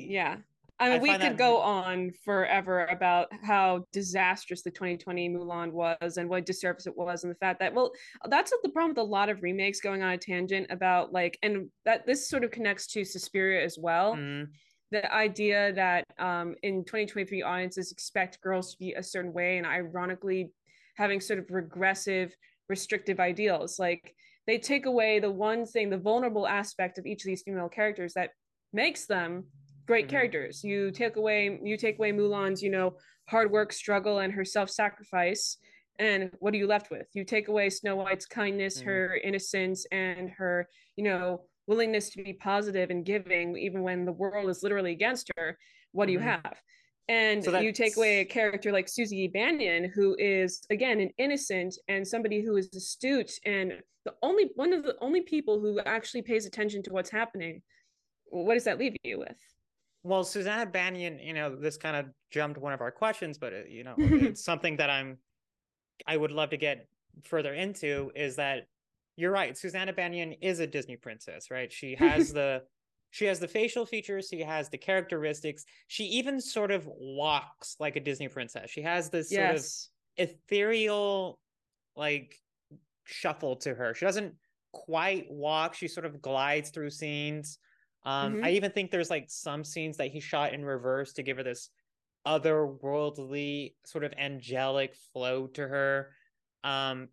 I mean, we could go on forever about how disastrous the 2020 Mulan was and what disservice it was, and the fact that, well, that's the problem with a lot of remakes, going on a tangent about like, and that this sort of connects to Suspiria as well. The idea that in 2023 audiences expect girls to be a certain way, and ironically having sort of regressive, restrictive ideals. Like, they take away the one thing, the vulnerable aspect of each of these female characters that makes them great characters. You take away Mulan's, you know, hard work, struggle, and her self-sacrifice, and what are you left with? You take away Snow White's kindness, her innocence, and her, you know, willingness to be positive and giving even when the world is literally against her. What do you have? And so you take away a character like Susie Bannion, who is, again, an innocent and somebody who is astute and one of the only people who actually pays attention to what's happening. What does that leave you with? Well, Susanna Bannion, you know, this kind of jumped one of our questions, but you know, it's something that I would love to get further into, is that you're right. Susanna Bannion is a Disney princess, right? She has the facial features, she has the characteristics. She even sort of walks like a Disney princess. She has this sort of ethereal, like, shuffle to her. She doesn't quite walk, she sort of glides through scenes. I even think there's like some scenes that he shot in reverse to give her this otherworldly sort of angelic flow to her. And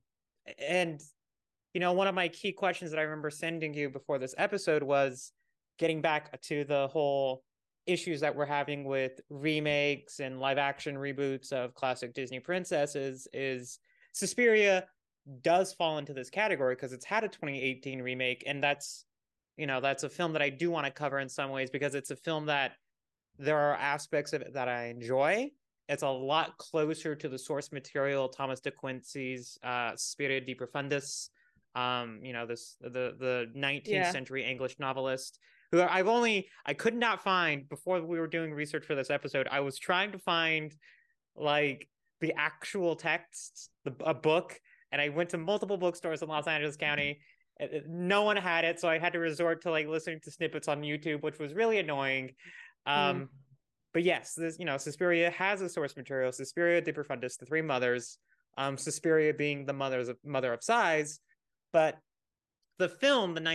you know, one of my key questions that I remember sending you before this episode was getting back to the whole issues that we're having with remakes and live action reboots of classic Disney princesses. Is Suspiria does fall into this category because it's had a 2018 remake, and that's, you know, that's a film that I do want to cover in some ways, because it's a film that there are aspects of it that I enjoy. It's a lot closer to the source material, Thomas de Quincey's Suspiria de Profundis, you know, the 19th century English novelist, who I could not find before we were doing research for this episode. I was trying to find like the actual text, a book, and I went to multiple bookstores in Los Angeles County. No one had it, so I had to resort to like listening to snippets on YouTube, which was really annoying. But yes, this, you know, Suspiria has a source material, Suspiria de Profundis, the three mothers, Suspiria being the mother of sighs. But the film, the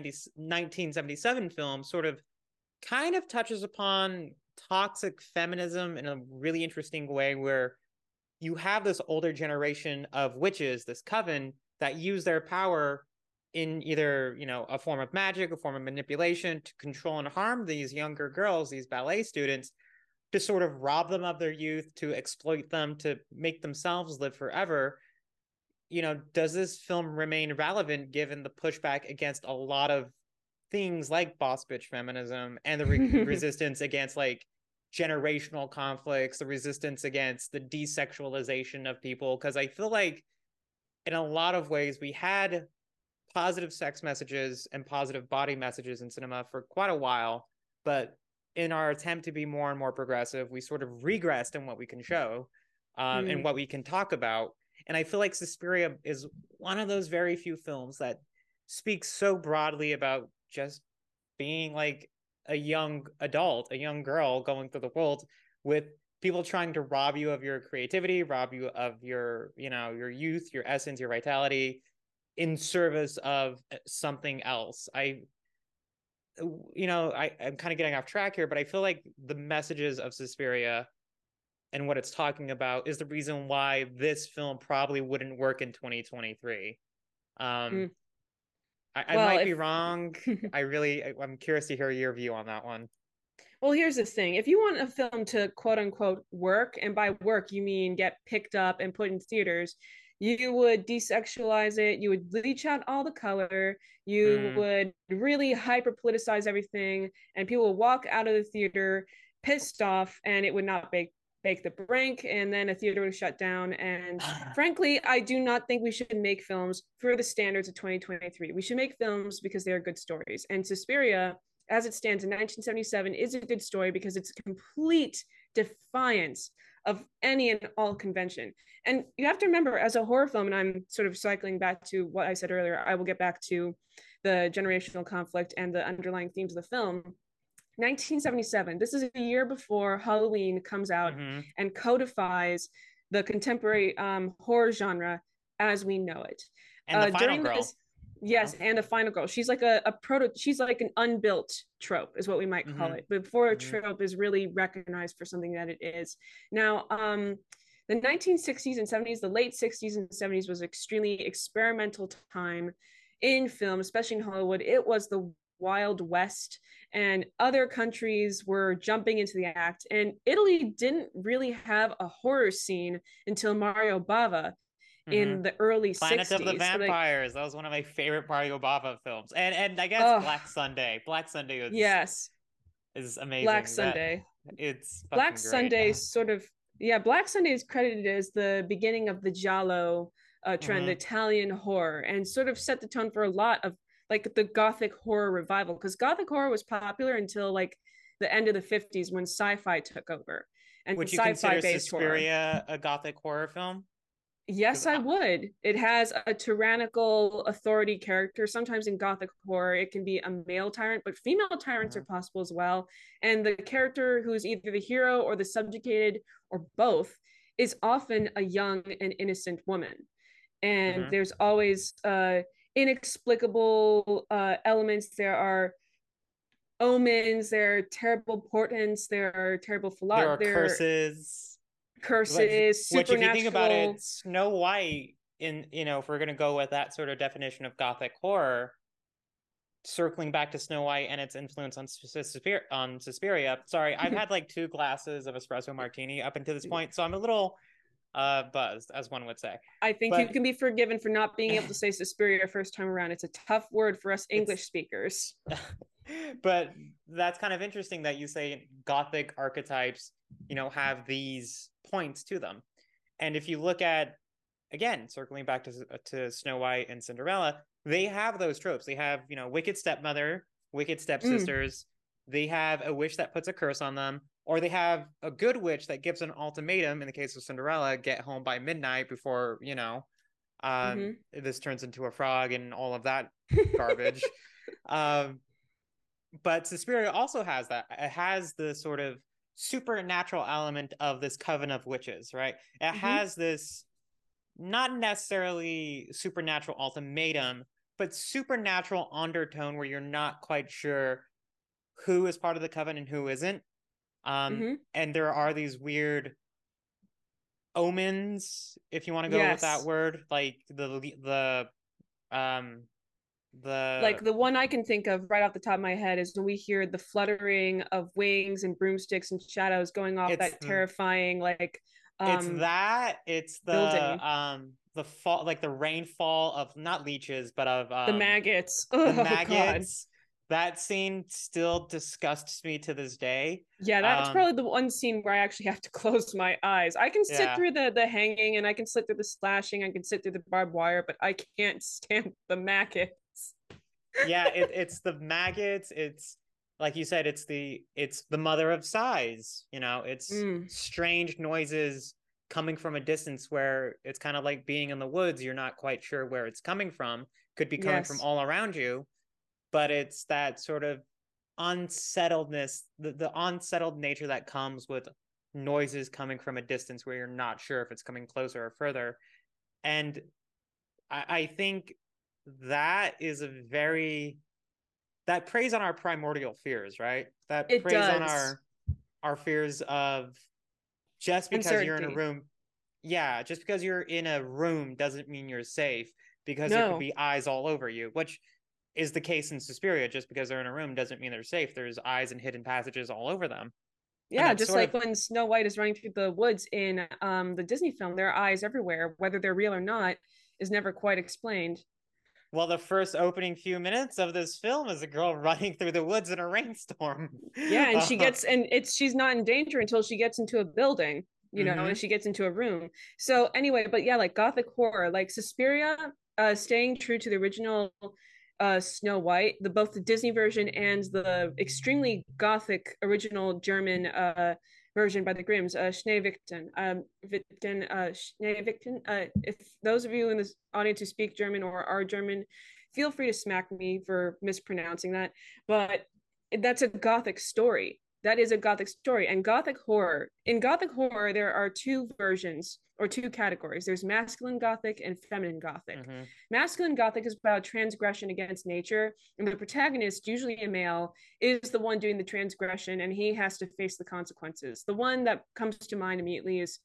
1977 film, sort of kind of touches upon toxic feminism in a really interesting way, where you have this older generation of witches, this coven, that use their power in either, you know, a form of magic, a form of manipulation, to control and harm these younger girls, these ballet students, to sort of rob them of their youth, to exploit them, to make themselves live forever. You know, does this film remain relevant given the pushback against a lot of things like boss bitch feminism and the resistance against like generational conflicts, the resistance against the desexualization of people? Because I feel like in a lot of ways we had positive sex messages and positive body messages in cinema for quite a while, but in our attempt to be more and more progressive, we sort of regressed in what we can show and what we can talk about. And I feel like Suspiria is one of those very few films that speaks so broadly about just being like a young adult, a young girl going through the world with people trying to rob you of your creativity, rob you of your, you know, your youth, your essence, your vitality, in service of something else. I'm kind of getting off track here, but I feel like the messages of Suspiria and what it's talking about is the reason why this film probably wouldn't work in 2023. I might be wrong. I'm curious to hear your view on that one. Well, here's the thing. If you want a film to quote unquote work, and by work you mean get picked up and put in theaters, you would desexualize it, you would bleach out all the color, you would really hyper politicize everything, and people will walk out of the theater pissed off, and it would not bake the brink, and then a theater would shut down. And frankly, I do not think we should make films for the standards of 2023. We should make films because they are good stories. And Suspiria, as it stands in 1977, is a good story because it's a complete defiance of any and all convention. And you have to remember, as a horror film, and I'm sort of cycling back to what I said earlier, I will get back to the generational conflict and the underlying themes of the film. 1977, this is a year before Halloween comes out and codifies the contemporary horror genre as we know it. And the final girl. Yes, and the final girl. She's like she's like an unbuilt trope, is what we might call it, before a trope is really recognized for something that it is. Now, the 1960s and 70s, the late 60s and 70s was extremely experimental time in film, especially in Hollywood. It was the Wild West, and other countries were jumping into the act. And Italy didn't really have a horror scene until Mario Bava in the early Planet 60s. of the Vampires. That was one of my favorite Mario Bava films. And I guess Black Sunday. Black Sunday is amazing. Black Sunday. It's Black great. Sunday sort of Black Sunday is credited as the beginning of the giallo trend, the Italian horror, and sort of set the tone for a lot of like the Gothic horror revival, because Gothic horror was popular until like the end of the 50s when sci-fi took over. And would you consider Suspiria a Gothic horror film? Yes, I would. It has a tyrannical authority character. Sometimes in Gothic horror, it can be a male tyrant, but female tyrants are possible as well. And the character who's either the hero or the subjugated or both is often a young and innocent woman. And there's always inexplicable elements. There are omens, there are terrible portents, there are terrible there are curses. Supernatural. Which, if you think about it, Snow White, if we're going to go with that sort of definition of Gothic horror, circling back to Snow White and its influence on Suspiria. Sorry, I've had like 2 glasses of espresso martini up until this point, so I'm a little buzzed, as one would say. I think you can be forgiven for not being able to say Suspiria first time around. It's a tough word for us English speakers. But that's kind of interesting that you say Gothic archetypes, have these points to them. And if you look at, again, circling back to Snow White and Cinderella, they have those tropes. They have, wicked stepmother, wicked stepsisters. They have a witch that puts a curse on them, or they have a good witch that gives an ultimatum. In the case of Cinderella, get home by midnight before, this turns into a frog and all of that garbage. But Suspiria also has that. It has the sort of supernatural element of this coven of witches, right? It has this not necessarily supernatural ultimatum, but supernatural undertone where you're not quite sure who is part of the coven and who isn't. And there are these weird omens, if you want to go with that word, like the one I can think of right off the top of my head is when we hear the fluttering of wings and broomsticks and shadows going off that terrifying it's the fall, like the rainfall of not leeches but of the maggots. The maggots. God. That scene still disgusts me to this day. Yeah, that's probably the one scene where I actually have to close my eyes. I can sit through the hanging, and I can sit through the slashing, I can sit through the barbed wire, but I can't stand the maggots. Yeah, it's the maggots. It's like you said, it's the mother of sighs. It's strange noises coming from a distance where it's kind of like being in the woods. You're not quite sure where it's coming from. Could be coming from all around you, but it's that sort of unsettledness, the unsettled nature that comes with noises coming from a distance where you're not sure if it's coming closer or further. And I think that is that preys on our primordial fears, right? That preys on our fears of just because you're in a room. Yeah, just because you're in a room doesn't mean you're safe, because there could be eyes all over you, which is the case in Suspiria. Just because they're in a room doesn't mean they're safe. There's eyes and hidden passages all over them. Yeah, just like when Snow White is running through the woods in the Disney film, there are eyes everywhere. Whether they're real or not is never quite explained. Well, the first opening few minutes of this film is a girl running through the woods in a rainstorm. Yeah, and she's not in danger until she gets into a building, you know, and she gets into a room. So anyway, but yeah, like gothic horror, like Suspiria, staying true to the original Snow White, both the Disney version and the extremely gothic original German version by the Grimms, Schneewittchen. Schneewittchen. If those of you in this audience who speak German or are German, feel free to smack me for mispronouncing that. But that's a gothic story. That is a gothic story. And gothic horror, in gothic horror, there are two versions or two categories. There's masculine gothic and feminine gothic. Masculine gothic is about transgression against nature, and the protagonist, usually a male, is the one doing the transgression, and he has to face the consequences. The one that comes to mind immediately is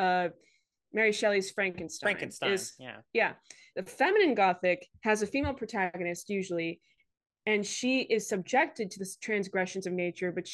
Mary Shelley's Frankenstein. Yeah. The feminine gothic has a female protagonist usually, and she is subjected to the transgressions of nature, but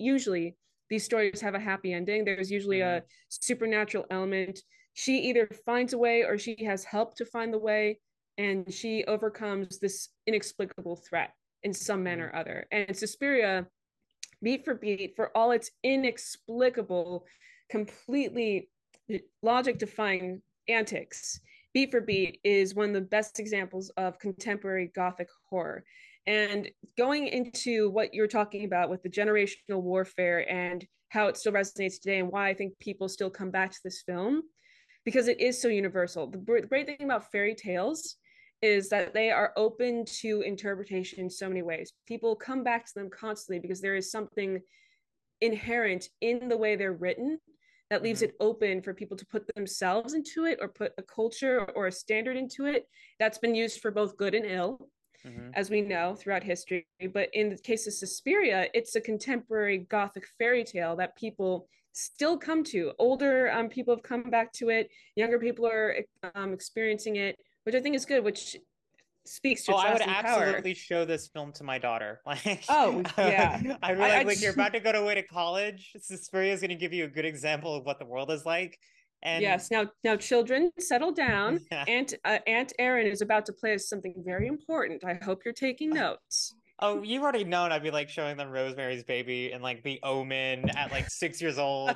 these stories have a happy ending. There's usually a supernatural element. She either finds a way or she has help to find the way, and she overcomes this inexplicable threat in some manner or other. And Suspiria, beat for beat, for all its inexplicable, completely logic-defying antics, beat for beat is one of the best examples of contemporary gothic horror. And going into what you're talking about with the generational warfare and how it still resonates today, and why I think people still come back to this film, because it is so universal. The great thing about fairy tales is that they are open to interpretation in so many ways. People come back to them constantly because there is something inherent in the way they're written that leaves it open for people to put themselves into it or put a culture or a standard into it that's been used for both good and ill. As we know throughout history. But in the case of Suspiria, it's a contemporary gothic fairy tale that people still come to. Older people have come back to it. Younger people are experiencing it, which I think is good, which speaks to its I would lasting absolutely power. show this film to my daughter. Like, yeah. I'd be like, you're about to go away to college. Suspiria is going to give you a good example of what the world is like. And yes, now children, settle down. Aunt Erin is about to play us something very important. I hope you're taking notes. Oh, you've already known I'd be like showing them Rosemary's Baby and like The Omen at like 6 years old.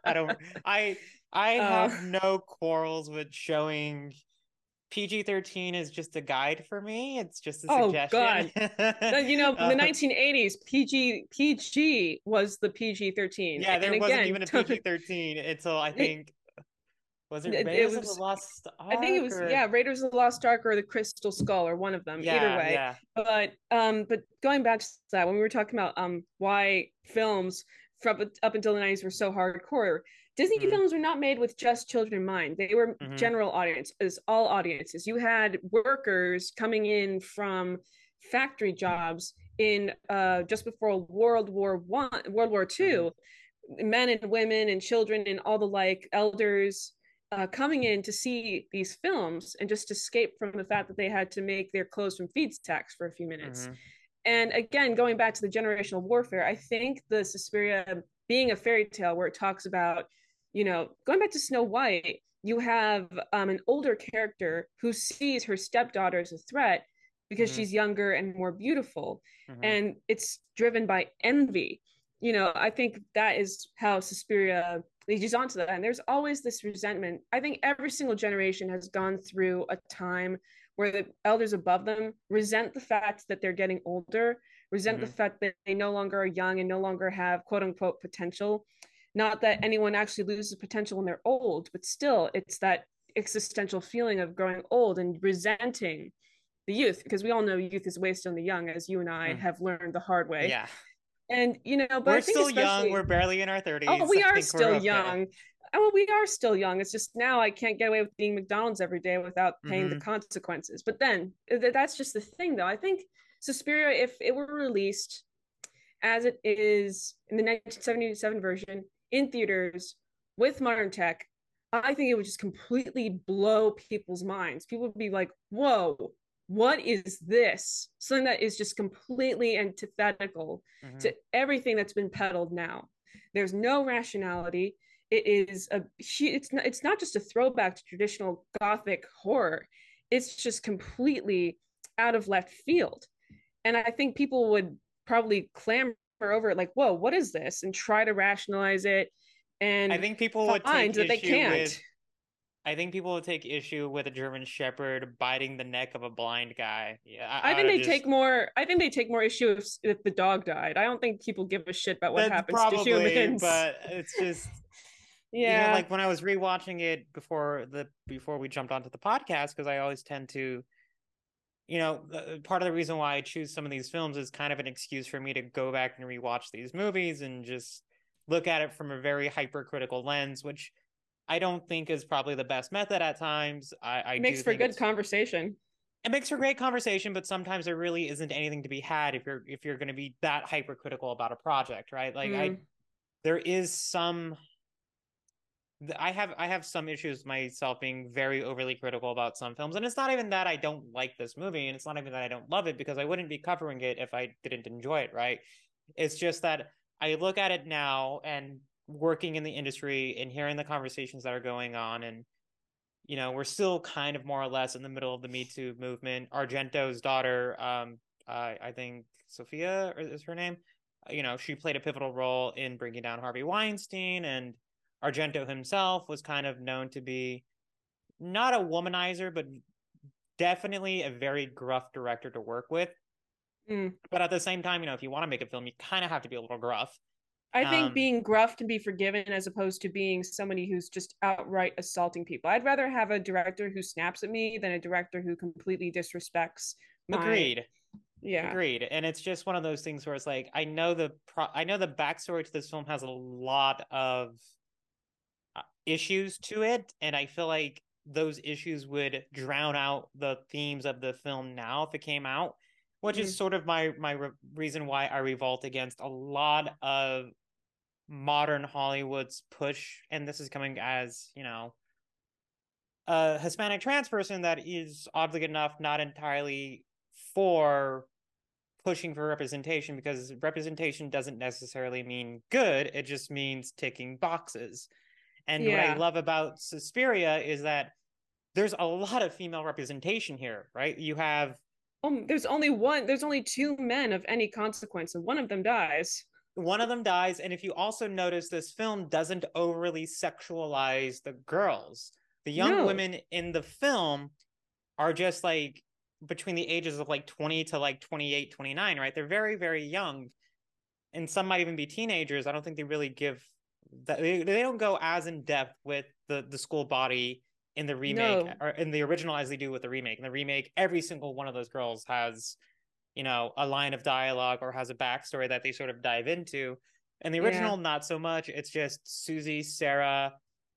I have no quarrels with showing. PG-13 is just a guide for me. It's just a suggestion. God. You know, in the 1980s, PG was the PG-13. Yeah, there wasn't even a PG-13 until I think was it Raiders of the Lost Ark? I think it was Raiders of the Lost Ark or the Crystal Skull or one of them. Either way. Yeah. But going back to that, when we were talking about why films from up until the 90s were so hardcore, Disney films were not made with just children in mind. They were general audiences, all audiences. You had workers coming in from factory jobs in just before World War II, men and women and children and all the like, elders coming in to see these films and just escape from the fact that they had to make their clothes from feed stacks for a few minutes. And again, going back to the generational warfare, I think the Suspiria being a fairy tale where it talks about, you know, going back to Snow White, you have an older character who sees her stepdaughter as a threat because she's younger and more beautiful. And it's driven by envy. You know, I think that is how Suspiria leads onto that. And there's always this resentment. I think every single generation has gone through a time where the elders above them resent the fact that they're getting older, resent the fact that they no longer are young and no longer have quote unquote potential. Not that anyone actually loses potential when they're old, but still it's that existential feeling of growing old and resenting the youth, because we all know youth is wasted on the young, as you and I have learned the hard way. Yeah. And, you know, but we're still young. We're barely in our 30s. Oh, we are still young. Oh, we are still young. It's just now I can't get away with being McDonald's every day without paying the consequences. But then that's just the thing, though. I think Suspiria, if it were released as it is in the 1977 version in theaters with modern tech, I think it would just completely blow people's minds. People would be like, whoa, what is this? Something that is just completely antithetical to everything that's been peddled now. There's no rationality. It's not just a throwback to traditional Gothic horror. It's just completely out of left field. And I think people would probably clamor over it, like, whoa, what is this? And try to rationalize it. And I think people would take that they can't. with I think people would take issue with a German Shepherd biting the neck of a blind guy. Yeah, I think they take more. I think they take more issue if the dog died. I don't think people give a shit about what happens to humans. But it's just yeah. Like when I was rewatching it before we jumped onto the podcast, because I always tend to, part of the reason why I choose some of these films is kind of an excuse for me to go back and rewatch these movies and just look at it from a very hypercritical lens, which I don't think is probably the best method at times. I makes for good conversation. It makes for great conversation, but sometimes there really isn't anything to be had if you're going to be that hypercritical about a project, right? Like there is some. I have some issues myself being very overly critical about some films, and it's not even that I don't like this movie, and it's not even that I don't love it, because I wouldn't be covering it if I didn't enjoy it, right? It's just that I look at it now and working in the industry and hearing the conversations that are going on, and we're still kind of more or less in the middle of the Me Too movement. Argento's daughter, I think Sophia is her name, she played a pivotal role in bringing down Harvey Weinstein, and Argento himself was kind of known to be not a womanizer, but definitely a very gruff director to work with. But at the same time, if you want to make a film, you kind of have to be a little gruff. I think being gruff can be forgiven as opposed to being somebody who's just outright assaulting people. I'd rather have a director who snaps at me than a director who completely disrespects Agreed. Yeah. Agreed. And it's just one of those things where it's like, I know the backstory to this film has a lot of issues to it, and I feel like those issues would drown out the themes of the film now if it came out, which is sort of my reason why I revolt against a lot of modern Hollywood's push. And this is coming as a Hispanic trans person that is, oddly enough, not entirely for pushing for representation, because representation doesn't necessarily mean good. It just means ticking boxes. And what I love about Suspiria is that there's a lot of female representation here, right? You have there's only two men of any consequence, and one of them dies. And if you also notice, this film doesn't overly sexualize the girls. The young women in the film are just like between the ages of like 20 to like 28, 29, right? They're very, very young. And some might even be teenagers. I don't think they really give that. They don't go as in depth with the school body in the remake or in the original as they do with the remake. In the remake, every single one of those girls has a line of dialogue or has a backstory that they sort of dive into. And the original, not so much. It's just Susie, Sarah,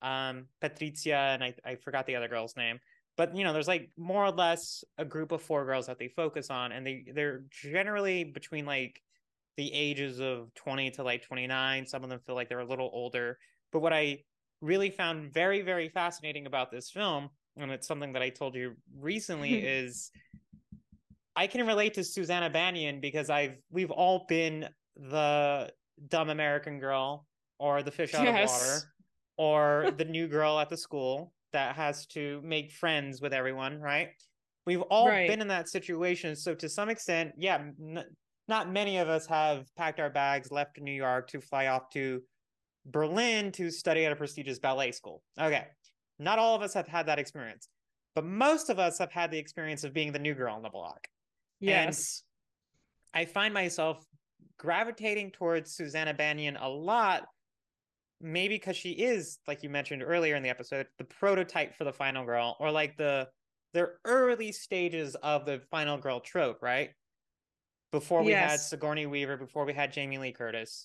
Patrizia, and I forgot the other girl's name. But there's like more or less a group of 4 girls that they focus on, and they're generally between like the ages of 20 to like 29. Some of them feel like they're a little older. But what I really found very, very fascinating about this film, and it's something that I told you recently, is I can relate to Susanna Bannion because we've all been the dumb American girl or the fish out of water or the new girl at the school that has to make friends with everyone, right? We've all been in that situation. So to some extent, not many of us have packed our bags, left New York to fly off to Berlin to study at a prestigious ballet school. Okay. Not all of us have had that experience, but most of us have had the experience of being the new girl on the block. Yes. And I find myself gravitating towards Susanna Bannion a lot, maybe because she is, like you mentioned earlier in the episode, the prototype for the final girl, or like the early stages of the final girl trope, right? Before we had Sigourney Weaver, before we had Jamie Lee Curtis.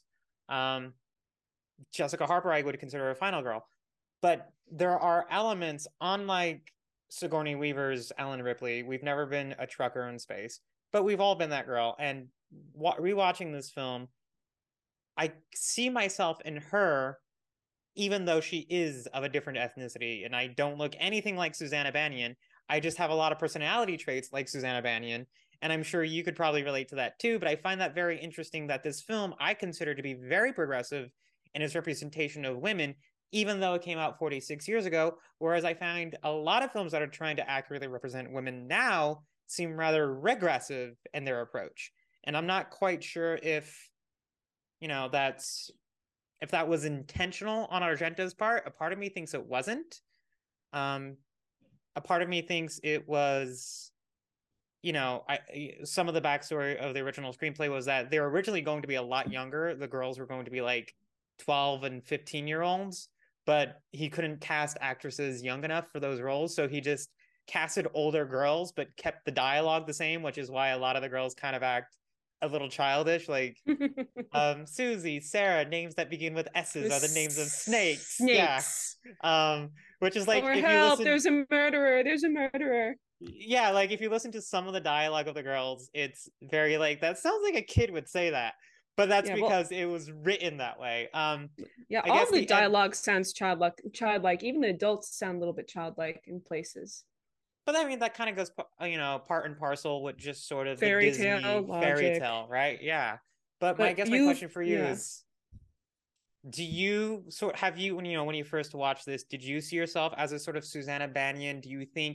Jessica Harper, I would consider a final girl. But there are elements, unlike Sigourney Weaver's Ellen Ripley, we've never been a trucker in space, but we've all been that girl. And rewatching this film, I see myself in her, even though she is of a different ethnicity and I don't look anything like Susanna Bannion. I just have a lot of personality traits like Susanna Bannion. And I'm sure you could probably relate to that too. But I find that very interesting that this film I consider to be very progressive in its representation of women, even though it came out 46 years ago. Whereas I find a lot of films that are trying to accurately represent women now seem rather regressive in their approach. And I'm not quite sure if, if that was intentional on Argento's part. A part of me thinks it wasn't. A part of me thinks it was, some of the backstory of the original screenplay was that they were originally going to be a lot younger. The girls were going to be like 12 and 15-year-olds, but he couldn't cast actresses young enough for those roles. So he just casted older girls, but kept the dialogue the same, which is why a lot of the girls kind of act a little childish. Like Susie, Sarah, names that begin with S's are the names of snakes. Yeah. Which is like, if help, you listen, there's a murderer. Yeah, like if you listen to some of the dialogue of the girls, it's very like, that sounds like a kid would say that. But that's because it was written that way. Yeah, all the dialogue sounds childlike. Even the adults sound a little bit childlike in places. But I mean, that kind of goes, part and parcel with just sort of fairy the Disney fairy tale, right? Yeah. But I guess my question for you is, do you have you, when you first watched this, did you see yourself as a sort of Susanna Bannion? Do you think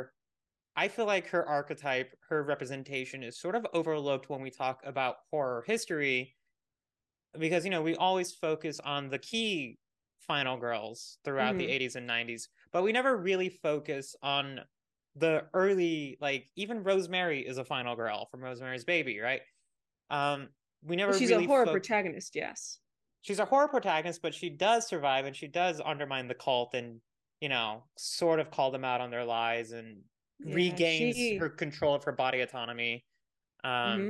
I feel like her archetype, her representation is sort of overlooked when we talk about horror history, because, we always focus on the key final girls throughout the 80s and 90s, but we never really focus on the early, like even Rosemary is a final girl from Rosemary's Baby, right? We never she's really a horror protagonist, yes. She's a horror protagonist, but she does survive and she does undermine the cult and, sort of call them out on their lies and regains her control of her body autonomy. But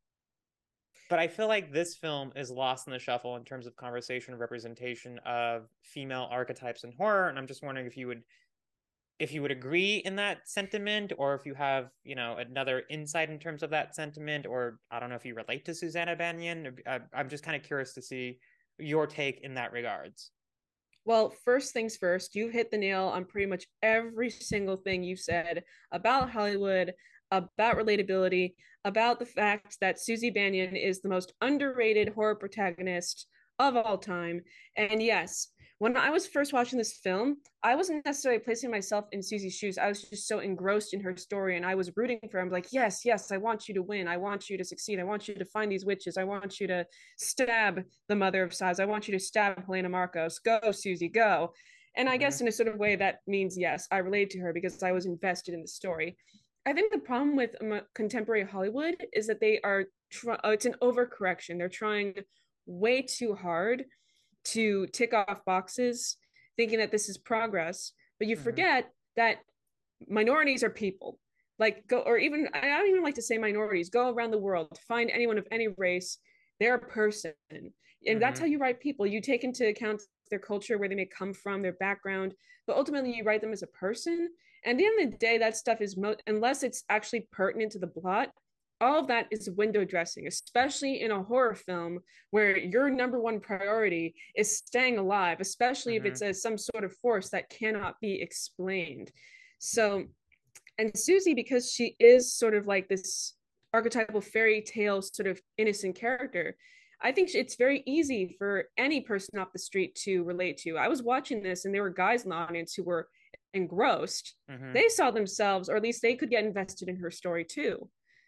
I feel like this film is lost in the shuffle in terms of conversation and representation of female archetypes in horror. And I'm just wondering if you would agree in that sentiment, or if you have, another insight in terms of that sentiment, or I don't know if you relate to Susanna Bannion. I'm just kind of curious to see your take in that regards. Well, first things first, you've hit the nail on pretty much every single thing you've said about Hollywood, about relatability, about the fact that Susie Bannion is the most underrated horror protagonist of all time. And yes, when I was first watching this film, I wasn't necessarily placing myself in Susie's shoes. I was just so engrossed in her story, and I was rooting for her. I'm like, yes, I want you to win. I want you to succeed. I want you to find these witches. I want you to stab the mother of Sighs. I want you to stab Helena Marcos. Go, Susie, go. And I guess in a sort of way that means, yes, I related to her because I was invested in the story. I think the problem with contemporary Hollywood is that they are, it's an overcorrection. They're trying way too hard to tick off boxes, thinking that this is progress, but you forget that minorities are people. Like, I don't even like to say minorities. Go around the world, find anyone of any race, they're a person, and that's how you write people. You take into account their culture, where they may come from, their background, but ultimately you write them as a person. And at the end of the day, that stuff is unless it's actually pertinent to the plot, all of that is window dressing, especially in a horror film where your number one priority is staying alive, especially if it's some sort of force that cannot be explained. So, and Susie, because she is sort of like this archetypal fairy tale sort of innocent character, I think it's very easy for any person off the street to relate to. I was watching this and there were guys in the audience who were engrossed. They saw themselves, or at least they could get invested in her story too.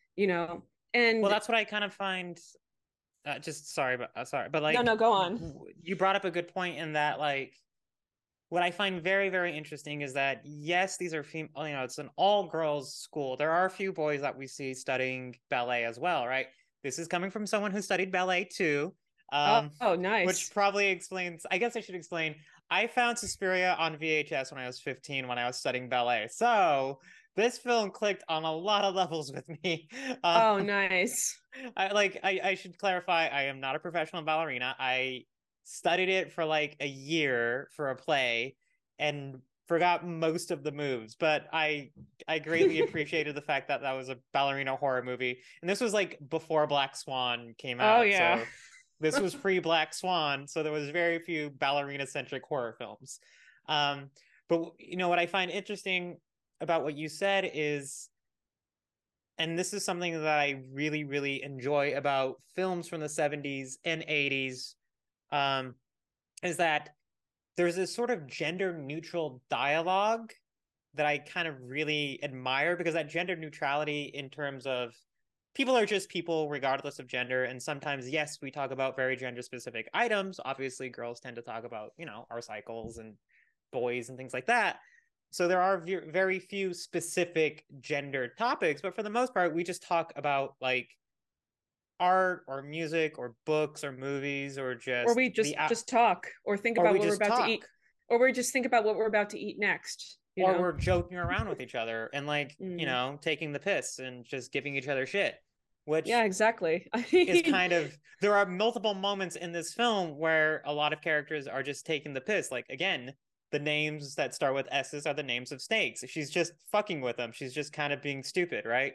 And well, that's what I kind of find sorry, but like, no, go on. You brought up a good point in that, like, what I find very, very interesting is that, yes, these are female, it's an all girls school. There are a few boys that we see studying ballet as well, right? This is coming from someone who studied ballet too. Nice. Which probably explains, I guess I should explain, I found Suspiria on VHS when I was 15 when I was studying ballet. So this film clicked on a lot of levels with me. Nice. I should clarify, I am not a professional ballerina. I studied it for like a year for a play and forgot most of the moves, but I greatly appreciated the fact that that was a ballerina horror movie. And this was like before Black Swan came out. Oh, yeah. So this was pre-Black Swan, so there was very few ballerina-centric horror films. But what I find interesting about what you said is, and this is something that I really, really enjoy about films from the 70s and 80s, is that there's this sort of gender neutral dialogue that I kind of really admire, because that gender neutrality in terms of people are just people regardless of gender. And sometimes, yes, we talk about very gender specific items. Obviously, girls tend to talk about, our cycles and boys and things like that. So there are very few specific gender topics, but for the most part, we just talk about like art or music or books or movies, or we just talk or think about what we're about to eat, or we just think about what we're about to eat next, or we're joking around with each other and like taking the piss and just giving each other shit, which exactly is kind of, there are multiple moments in this film where a lot of characters are just taking the piss. Like, again, the names that start with S's are the names of snakes. She's just fucking with them. She's just kind of being stupid, right?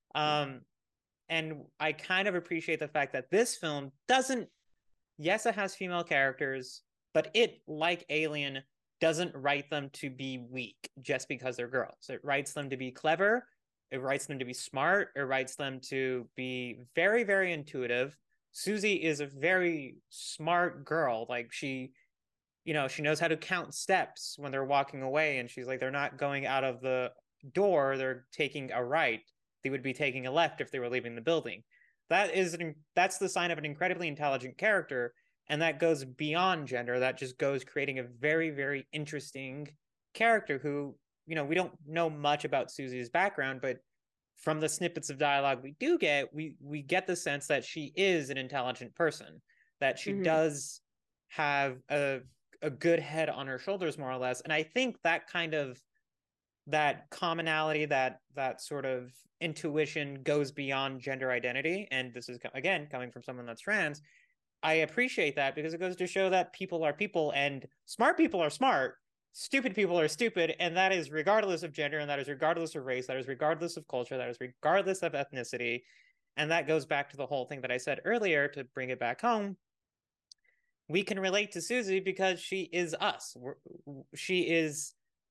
And I kind of appreciate the fact that this film doesn't, yes, it has female characters, but it, like Alien, doesn't write them to be weak just because they're girls. It writes them to be clever. It writes them to be smart. It writes them to be very, very intuitive. Susie is a very smart girl. Like, she knows how to count steps when they're walking away. And she's like, they're not going out of the door. They're taking a right. They would be taking a left if they were leaving the building. That's the sign of an incredibly intelligent character. And that goes beyond gender. That just goes creating a very, very interesting character who, we don't know much about Susie's background, but from the snippets of dialogue we do get, we get the sense that she is an intelligent person, that she does have a good head on her shoulders, more or less. And I think that kind of, that commonality, that sort of intuition goes beyond gender identity. And this is, again, coming from someone that's trans. I appreciate that, because it goes to show that people are people, and smart people are smart, stupid people are stupid, and that is regardless of gender, and that is regardless of race, that is regardless of culture, that is regardless of ethnicity. And that goes back to the whole thing that I said earlier, to bring it back home. We can relate to Susie because she is us. She's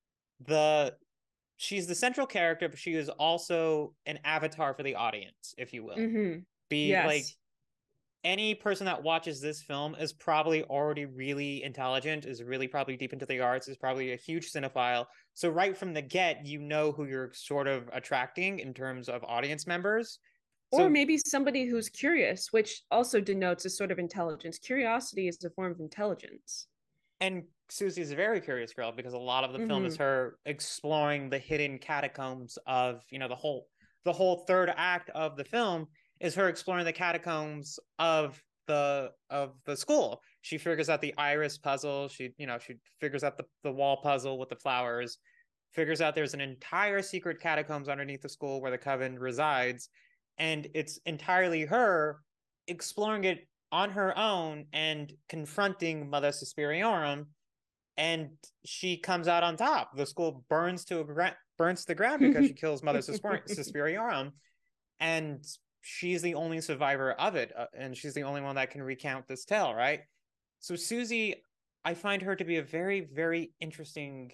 the central character, but she is also an avatar for the audience, if you will. Like, any person that watches this film is probably already really intelligent, is really probably deep into the arts, is probably a huge cinephile. So right from the get, who you're sort of attracting in terms of audience members. Or maybe somebody who's curious, which also denotes a sort of intelligence. Curiosity is a form of intelligence. And Susie is a very curious girl, because a lot of the film is her exploring the hidden catacombs of, the whole third act of the film is her exploring the catacombs of the school. She figures out the iris puzzle. She figures out the wall puzzle with the flowers, figures out there's an entire secret catacombs underneath the school where the Coven resides. And it's entirely her exploring it on her own and confronting Mother Susperiorum. And she comes out on top. The school burns to the ground because she kills Mother Susperiorum. And she's the only survivor of it. And she's the only one that can recount this tale, right? So Susie, I find her to be a very, very interesting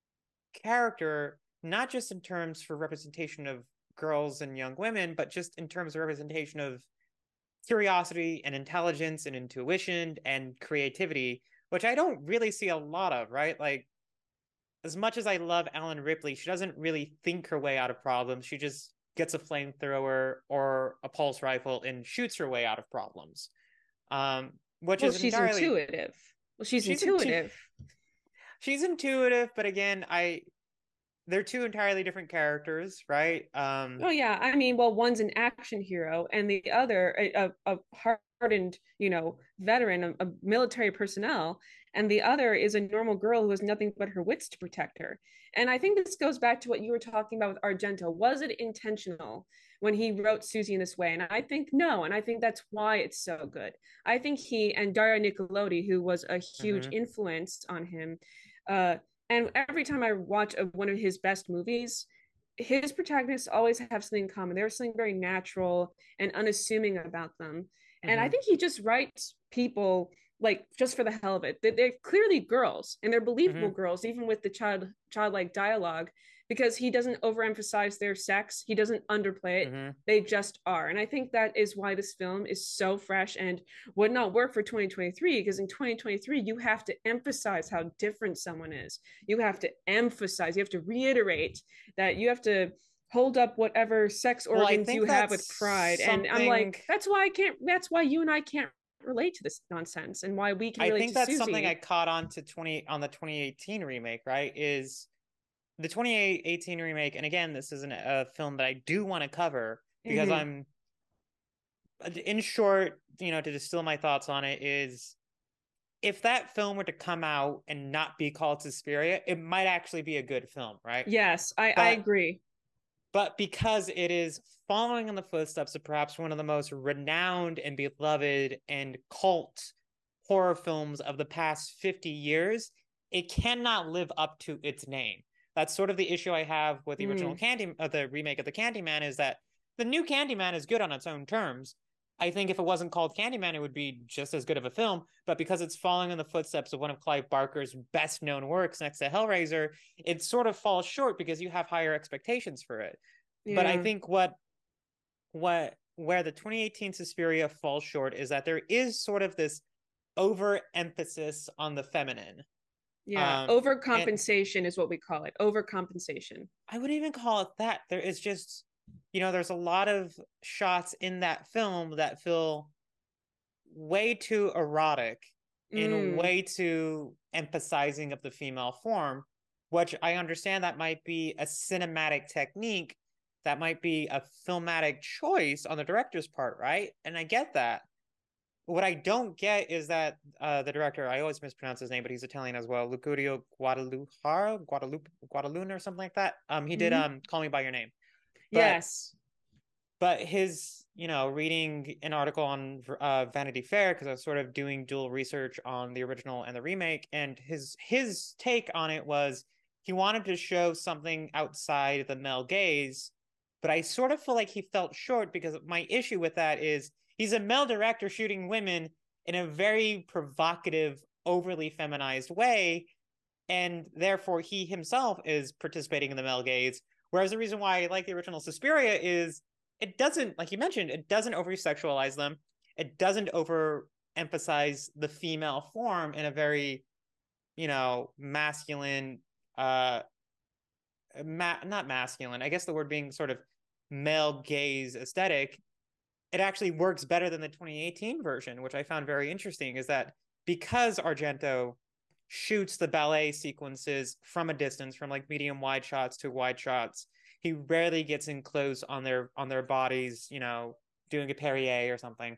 character, not just in terms for representation of girls and young women, but just in terms of representation of curiosity and intelligence and intuition and creativity, which I don't really see a lot of, right? Like, as much as I love Ellen Ripley, she doesn't really think her way out of problems. She just gets a flamethrower or a pulse rifle and shoots her way out of problems. She's intuitive. She's intuitive. She's intuitive, but again, they're two entirely different characters, right? Oh yeah, I mean, well, one's an action hero, and the other a hardened, veteran of military personnel, and the other is a normal girl who has nothing but her wits to protect her. And I think this goes back to what you were talking about with Argento. Was it intentional when he wrote Susie in this way? And I think no, and I think that's why it's so good. I think he and Dario Nicolodi, who was a huge influence on him, and every time I watch one of his best movies, his protagonists always have something in common. There's something very natural and unassuming about them. And I think he just writes people like just for the hell of it. They're clearly girls, and they're believable girls, even with the childlike dialogue, because he doesn't overemphasize their sex. He doesn't underplay it. They just are. And I think that is why this film is so fresh and would not work for 2023, because in 2023, you have to emphasize how different someone is. You have to emphasize, you have to reiterate that you have to hold up whatever sex organs you have with pride. And I'm like, that's why you and I can't relate to this nonsense, and why we can relate to Susie. I think that's something I caught on to on the 2018 remake, right? Is the 2018 remake, and again, this isn't a film that I do want to cover because I'm, in short, to distill my thoughts on it, is if that film were to come out and not be called Suspiria, it might actually be a good film, right? Yes, I agree. But because it is following in the footsteps of perhaps one of the most renowned and beloved and cult horror films of the past 50 years, it cannot live up to its name. That's sort of the issue I have with the original the remake of the Candyman, is that the new Candyman is good on its own terms. I think if it wasn't called Candyman, it would be just as good of a film. But because it's following in the footsteps of one of Clive Barker's best known works next to Hellraiser, it sort of falls short because you have higher expectations for it. Yeah. But I think where the 2018 Suspiria falls short is that there is sort of this overemphasis on the feminine. Yeah, overcompensation is what we call it. Overcompensation. I wouldn't even call it that. There is just, there's a lot of shots in that film that feel way too erotic and way too emphasizing of the female form, which I understand that might be a cinematic technique, that might be a filmatic choice on the director's part, right? And I get that. What I don't get is that the director, I always mispronounce his name, but he's Italian as well, Lucario Guadalupe or something like that. He did Call Me by Your Name. But, yes. But his, reading an article on Vanity Fair, because I was sort of doing dual research on the original and the remake, and his take on it was he wanted to show something outside the male gaze, but I sort of feel like he felt short, because my issue with that is he's a male director shooting women in a very provocative, overly feminized way, and therefore he himself is participating in the male gaze. Whereas the reason why I like the original Suspiria is it doesn't, like you mentioned, it doesn't over-sexualize them. It doesn't over-emphasize the female form in a very, masculine, not masculine, I guess the word being sort of male gaze aesthetic. It actually works better than the 2018 version, which I found very interesting, is that because Argento shoots the ballet sequences from a distance, from like medium wide shots to wide shots, he rarely gets in close on their bodies, doing a Perrier or something.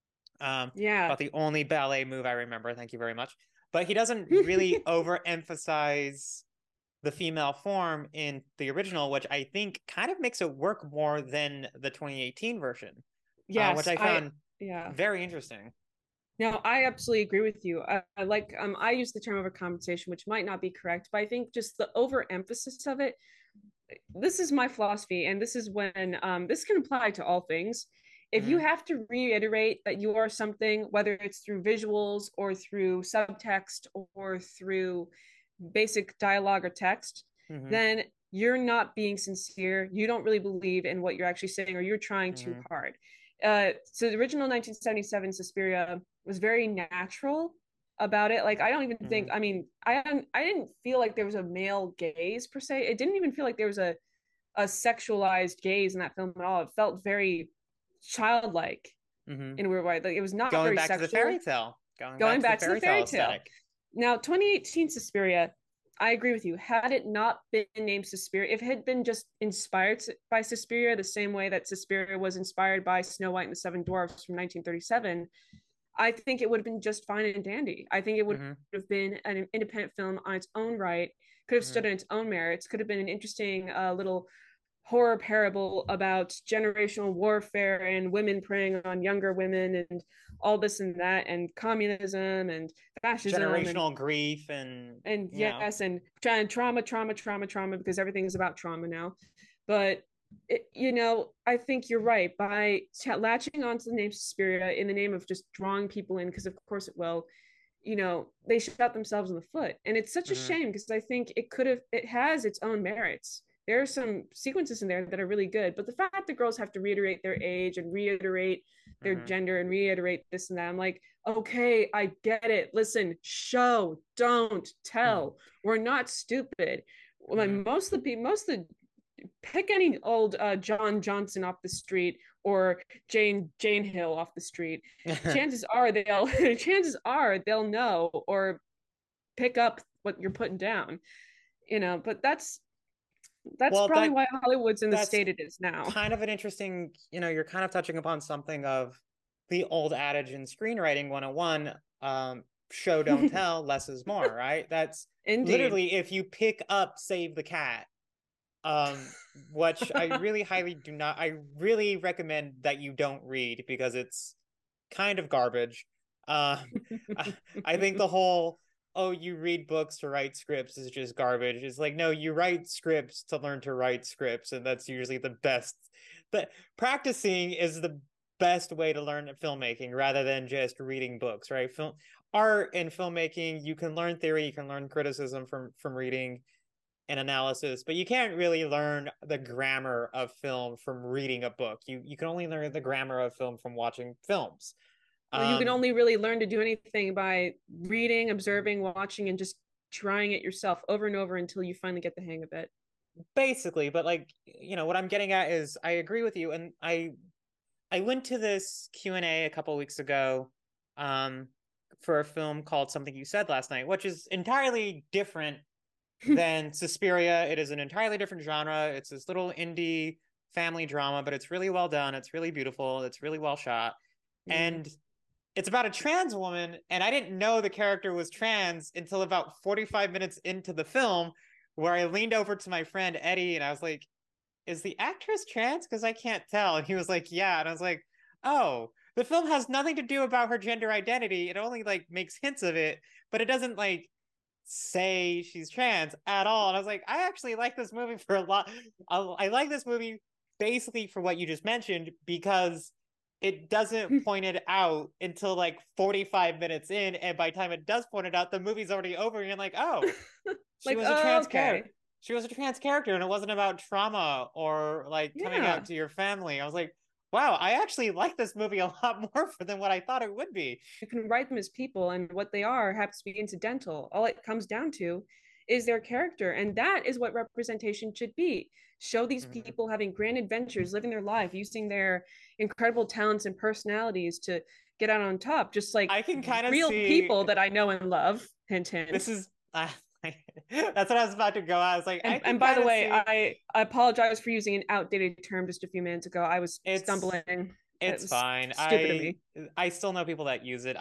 About the only ballet move I remember. Thank you very much. But he doesn't really overemphasize the female form in the original, which I think kind of makes it work more than the 2018 version. Yes, which I found very interesting. No, I absolutely agree with you. I like I use the term overcompensation, which might not be correct, but I think just the overemphasis of it. This is my philosophy, and this is when this can apply to all things. If you have to reiterate that you are something, whether it's through visuals or through subtext or through basic dialogue or text, then you're not being sincere. You don't really believe in what you're actually saying, or you're trying too hard. So the original 1977 Suspiria was very natural about it. Like, I don't even think, I mean, I didn't feel like there was a male gaze per se. It didn't even feel like there was a sexualized gaze in that film at all. It felt very childlike in a weird way. Like, it was not going very back sexual. To the fairy tale. Going back to the fairy tale. Now, 2018 Suspiria, I agree with you. Had it not been named Suspiria, if it had been just inspired by Suspiria, the same way that Suspiria was inspired by Snow White and the Seven Dwarfs from 1937, I think it would have been just fine and dandy. I think it would have been an independent film on its own right, could have stood on its own merits, could have been an interesting little horror parable about generational warfare and women preying on younger women and all this and that, and communism and fascism, generational grief and yes, and trauma, because everything is about trauma now. But I think you're right. By latching onto the name Suspiria in the name of just drawing people in, because of course it will, they shot themselves in the foot. And it's such a shame because I think it has its own merits. There are some sequences in there that are really good, but the fact that girls have to reiterate their age and reiterate their gender and reiterate this and that, I'm like, okay, I get it. Listen, show, don't tell. We're not stupid. Like most of the pick any old John Johnson off the street or Jane Hill off the street. chances are they'll know or pick up what you're putting down. But that's probably why Hollywood's in the state it is now. Kind of an interesting, you're kind of touching upon something of the old adage in screenwriting 101, show don't tell, less is more, right? That's Indeed. Literally if you pick up Save the Cat, which I really recommend that you don't read because it's kind of garbage. I think the whole you read books to write scripts is just garbage. It's like, no, you write scripts to learn to write scripts, and that's usually the best. But practicing is the best way to learn filmmaking rather than just reading books, right? Art and filmmaking, you can learn theory, you can learn criticism from reading and analysis, but you can't really learn the grammar of film from reading a book. You can only learn the grammar of film from watching films. You can only really learn to do anything by reading, observing, watching, and just trying it yourself over and over until you finally get the hang of it. Basically, but what I'm getting at is I agree with you, and I went to this Q&A a couple weeks ago for a film called Something You Said Last Night, which is entirely different than Suspiria. It is an entirely different genre. It's this little indie family drama, but it's really well done. It's really beautiful. It's really well shot. And it's about a trans woman, and I didn't know the character was trans until about 45 minutes into the film, where I leaned over to my friend Eddie and I was like, is the actress trans? Because I can't tell. And he was like, yeah. And I was like, oh, the film has nothing to do about her gender identity. It only makes hints of it, but it doesn't say she's trans at all. And I was like, I actually like this movie for a lot. I like this movie basically for what you just mentioned, because it doesn't point it out until 45 minutes in, and by the time it does point it out, the movie's already over, and you're like, oh, she was a trans character. She was a trans character, and it wasn't about trauma or coming out to your family. I was like, wow, I actually like this movie a lot more than what I thought it would be. You can write them as people, and what they are happens to be incidental. All it comes down to is their character, and that is what representation should be. Show these people having grand adventures, living their life, using their incredible talents and personalities to get out on top, just like I can kind of real see people that I know and love. Hint, hint. This is that's what I was about to go. I was like, and by the way, I apologize for using an outdated term just a few minutes ago. I was stumbling. It's fine. Stupid of me. I still know people that use it.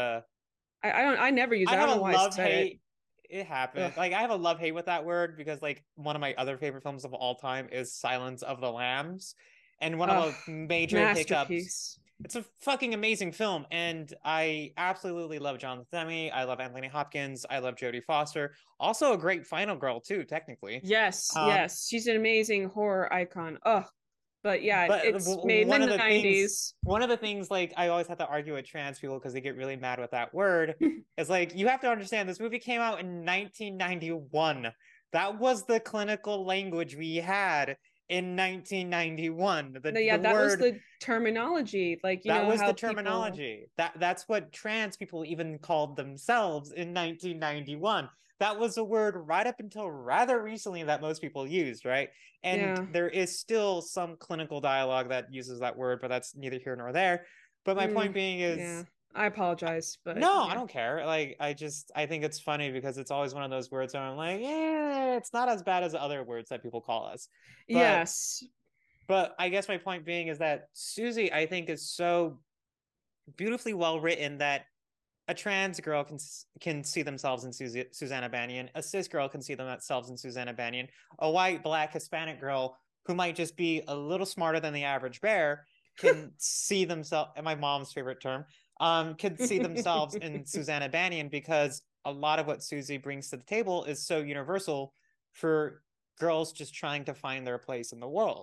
I never use it. I don't know why I said it. It happens. I have a love-hate with that word because one of my other favorite films of all time is Silence of the Lambs. And one of the major hiccups. It's a fucking amazing film. And I absolutely love Jonathan Demme. I love Anthony Hopkins. I love Jodie Foster. Also a great final girl too, technically. Yes, yes. She's an amazing horror icon. But it's made in the 90s. One of the things I always have to argue with trans people because they get really mad with that word is you have to understand this movie came out in 1991. That was the clinical language we had in 1991. That was the terminology. That was the terminology. That's what trans people even called themselves in 1991. That was a word right up until rather recently that most people used, right? And there is still some clinical dialogue that uses that word, but that's neither here nor there. But my point being is... I apologize, but... No, I don't care. I think it's funny because it's always one of those words where I'm like, it's not as bad as other words that people call us. But, yes. But I guess my point being is that Susie, I think, is so beautifully well written that a trans girl can see themselves in Susanna Bannion. A cis girl can see themselves in Susanna Bannion. A white, black, Hispanic girl who might just be a little smarter than the average bear can see themselves, and my mom's favorite term, can see themselves in Susanna Bannion, because a lot of what Susie brings to the table is so universal for girls just trying to find their place in the world.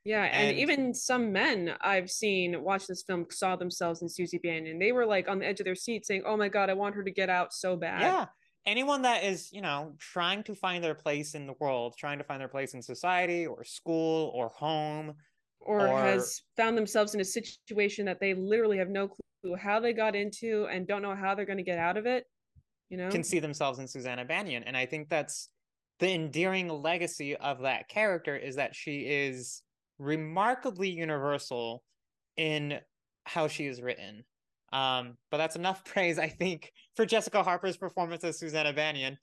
Yeah, and even some men I've seen watch this film saw themselves in Susie Bannion. They were like on the edge of their seat saying, "Oh my God, I want her to get out so bad." Yeah. Anyone that is, trying to find their place in the world, trying to find their place in society or school or home, or has found themselves in a situation that they literally have no clue how they got into and don't know how they're going to get out of it, can see themselves in Susanna Bannion. And I think that's the endearing legacy of that character, is that she is remarkably universal in how she is written. But that's enough praise, I think, for Jessica Harper's performance as Susanna Bannion.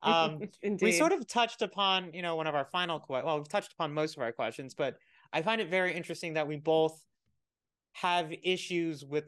We sort of touched upon, one of our final we've touched upon most of our questions, but I find it very interesting that we both have issues with,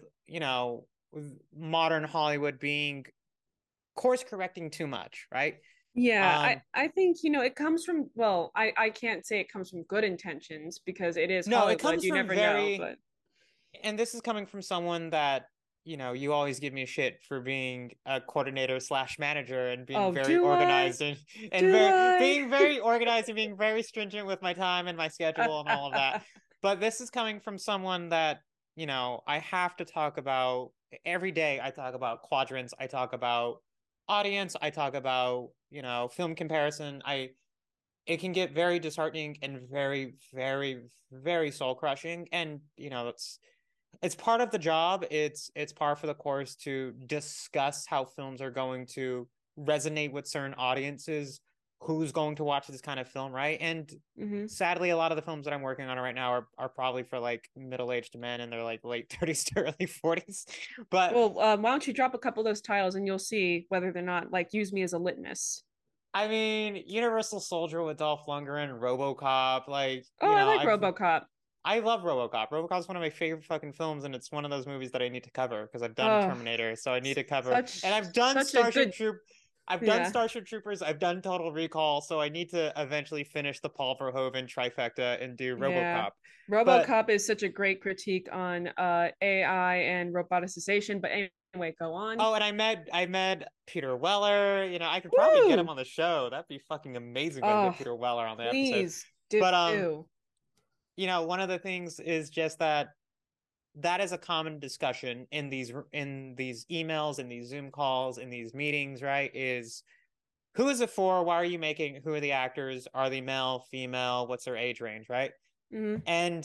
with modern Hollywood being course correcting too much, right? Yeah, I think, it comes from, well, I can't say it comes from good intentions because it is Hollywood. It comes you never know, but and this is coming from someone that, you always give me shit for being a coordinator / manager and being very organized and being very organized and being very stringent with my time and my schedule and all of that. But this is coming from someone that, I have to talk about every day. I talk about quadrants. I talk about audience. I talk about, film comparison. It can get very disheartening and very, very, very soul crushing. And, it's part of the job. It's par for the course to discuss how films are going to resonate with certain audiences, who's going to watch this kind of film, right? And sadly, a lot of the films that I'm working on right now are probably for like middle-aged men in their like late 30s to early 40s. But why don't you drop a couple of those titles and you'll see whether they're not like use me as a litmus. I mean, Universal Soldier with Dolph Lundgren, RoboCop, like I like RoboCop. I love RoboCop. RoboCop's one of my favorite fucking films, and it's one of those movies that I need to cover because I've done Terminator, so I need to cover. And I've done Starship Troopers. I've done Total Recall, so I need to eventually finish the Paul Verhoeven trifecta and do RoboCop. Yeah. RoboCop is such a great critique on AI and roboticization. But anyway, go on. Oh, and I met Peter Weller. I could probably get him on the show. That'd be fucking amazing if I get Peter Weller on the episode. But one of the things is just that is a common discussion in these emails, in these Zoom calls, in these meetings, right? Is who is it for? Why are you making? Who are the actors? Are they male, female? What's their age range, right? And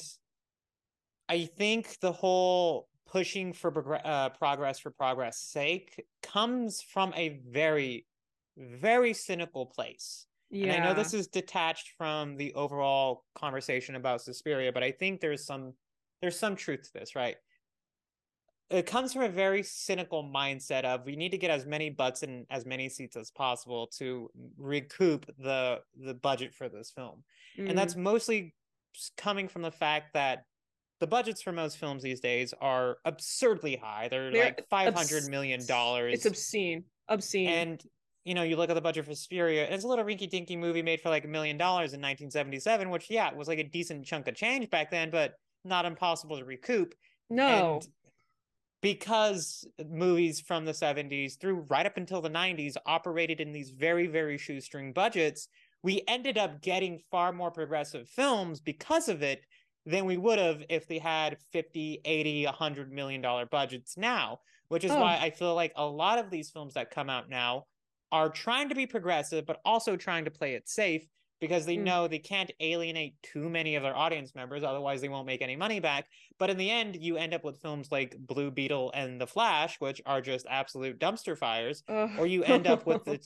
I think the whole pushing for progress for progress sake comes from a very, very cynical place. Yeah. And I know this is detached from the overall conversation about Suspiria, but I think there's some truth to this, right? It comes from a very cynical mindset of we need to get as many butts in as many seats as possible to recoup the budget for this film. And that's mostly coming from the fact that the budgets for most films these days are absurdly high. They're like $500 million. It's obscene. And you look at the budget for Suspiria, and it's a little rinky-dinky movie made for like $1 million in 1977, which, yeah, was like a decent chunk of change back then, but not impossible to recoup. No. And because movies from the 70s through right up until the 90s operated in these very, very shoestring budgets, we ended up getting far more progressive films because of it than we would have if they had 50, 80, $100 million budgets now, which is why I feel like a lot of these films that come out now are trying to be progressive, but also trying to play it safe because they know they can't alienate too many of their audience members. Otherwise, they won't make any money back. But in the end, you end up with films like Blue Beetle and The Flash, which are just absolute dumpster fires. Or you end up with the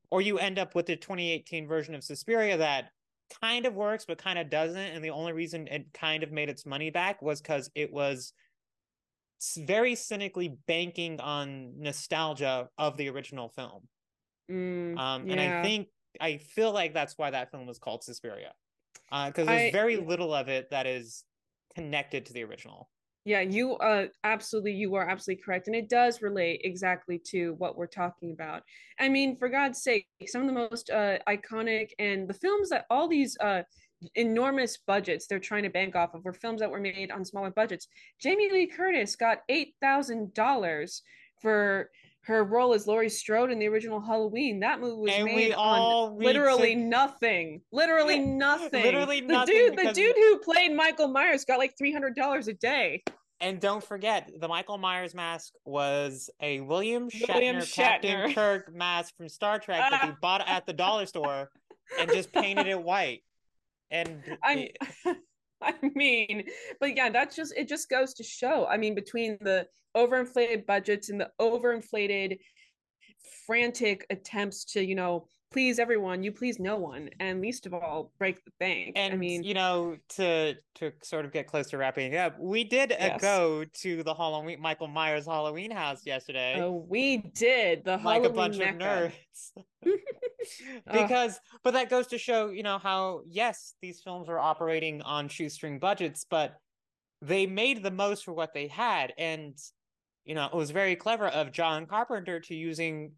2018 version of Suspiria that kind of works, but kind of doesn't. And the only reason it kind of made its money back was because it was very cynically banking on nostalgia of the original film. And I feel like that's why that film was called Suspiria, because there's very little of it that is connected to the original. Yeah, you are absolutely correct, and it does relate exactly to what we're talking about. I mean, for God's sake, some of the most iconic and the films that all these enormous budgets they're trying to bank off of were films that were made on smaller budgets. Jamie Lee Curtis got $8,000 for her role as Laurie Strode in the original Halloween. That movie was and made on literally nothing. Literally nothing. Literally nothing. The dude who played Michael Myers got like $300 a day. And don't forget, the Michael Myers mask was a William Shatner Captain Kirk mask from Star Trek that he bought at the dollar store and just painted it white. And I mean, but yeah, it just goes to show. I mean, between the overinflated budgets and the overinflated frantic attempts to, you know, please everyone, you please no one, and least of all break the bank. And I mean, you know, to sort of get close to wrapping it up, we did go to the Halloween Michael Myers Halloween house yesterday. Oh, we did. The like Halloween a bunch Mecca. of nerds. Because but that goes to show, you know, how yes, these films are operating on shoestring budgets, but they made the most for what they had. And you know, it was very clever of John Carpenter to using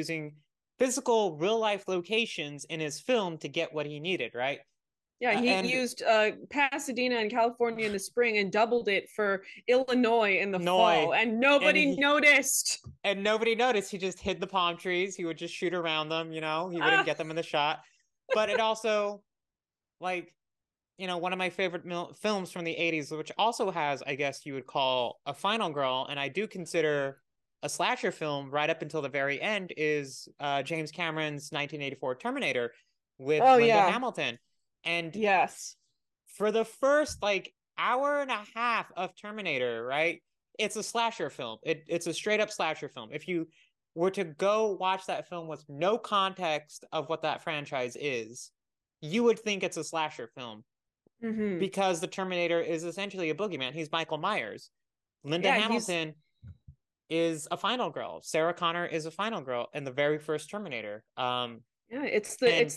physical real life locations in his film to get what he needed, right? Yeah, he used Pasadena in California in the spring and doubled it for Illinois in the fall, and nobody noticed. And nobody noticed. He just hid the palm trees. He would just shoot around them, you know, he wouldn't get them in the shot. But it also, like, you know, one of my favorite films from the 80s, which also has, I guess you would call a final girl, and I do consider a slasher film right up until the very end, is James Cameron's 1984 Terminator with Linda Hamilton. And yes, for the first like hour and a half of Terminator, right, it's a slasher film. It's a straight up slasher film. If you were to go watch that film with no context of what that franchise is, you would think it's a slasher film. Mm-hmm. Because the Terminator is essentially a boogeyman. He's Michael Myers. Linda Hamilton is a final girl. Sarah Connor is a final girl in the very first Terminator. It's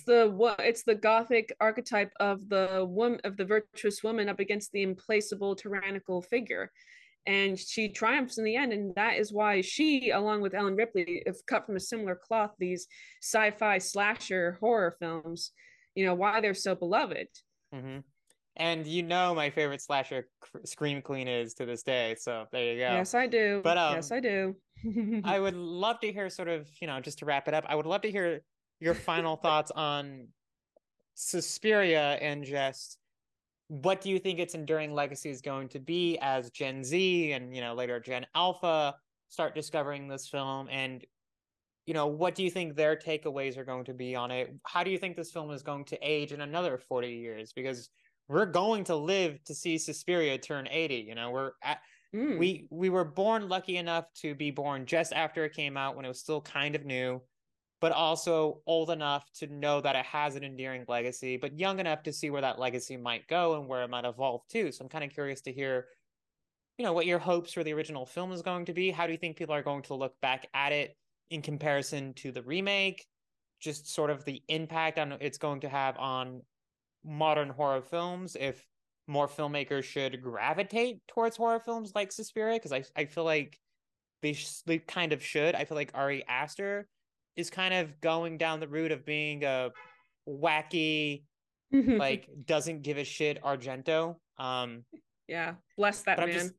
the gothic archetype of the woman, of the virtuous woman up against the implacable tyrannical figure, and she triumphs in the end. And that is why she, along with Ellen Ripley, have cut from a similar cloth these sci-fi slasher horror films. You know why they're so beloved. Mm-hmm. And you know my favorite slasher scream queen is to this day, so there you go. Yes, I do. But yes, I do. I would love to hear sort of, you know, just to wrap it up, I would love to hear your final thoughts on Suspiria and just what do you think its enduring legacy is going to be as Gen Z and, you know, later Gen Alpha start discovering this film, and you know, what do you think their takeaways are going to be on it? How do you think this film is going to age in another 40 years? Because we're going to live to see Suspiria turn 80. You know, we were born lucky enough to be born just after it came out when it was still kind of new, but also old enough to know that it has an endearing legacy, but young enough to see where that legacy might go and where it might evolve to. So I'm kind of curious to hear, you know, what your hopes for the original film is going to be. How do you think people are going to look back at it in comparison to the remake? Just sort of the impact on it's going to have on modern horror films, if more filmmakers should gravitate towards horror films like Suspiria, because I feel like they kind of should. I feel like Ari Aster is kind of going down the route of being a wacky, like doesn't give a shit Argento. Yeah, bless that man.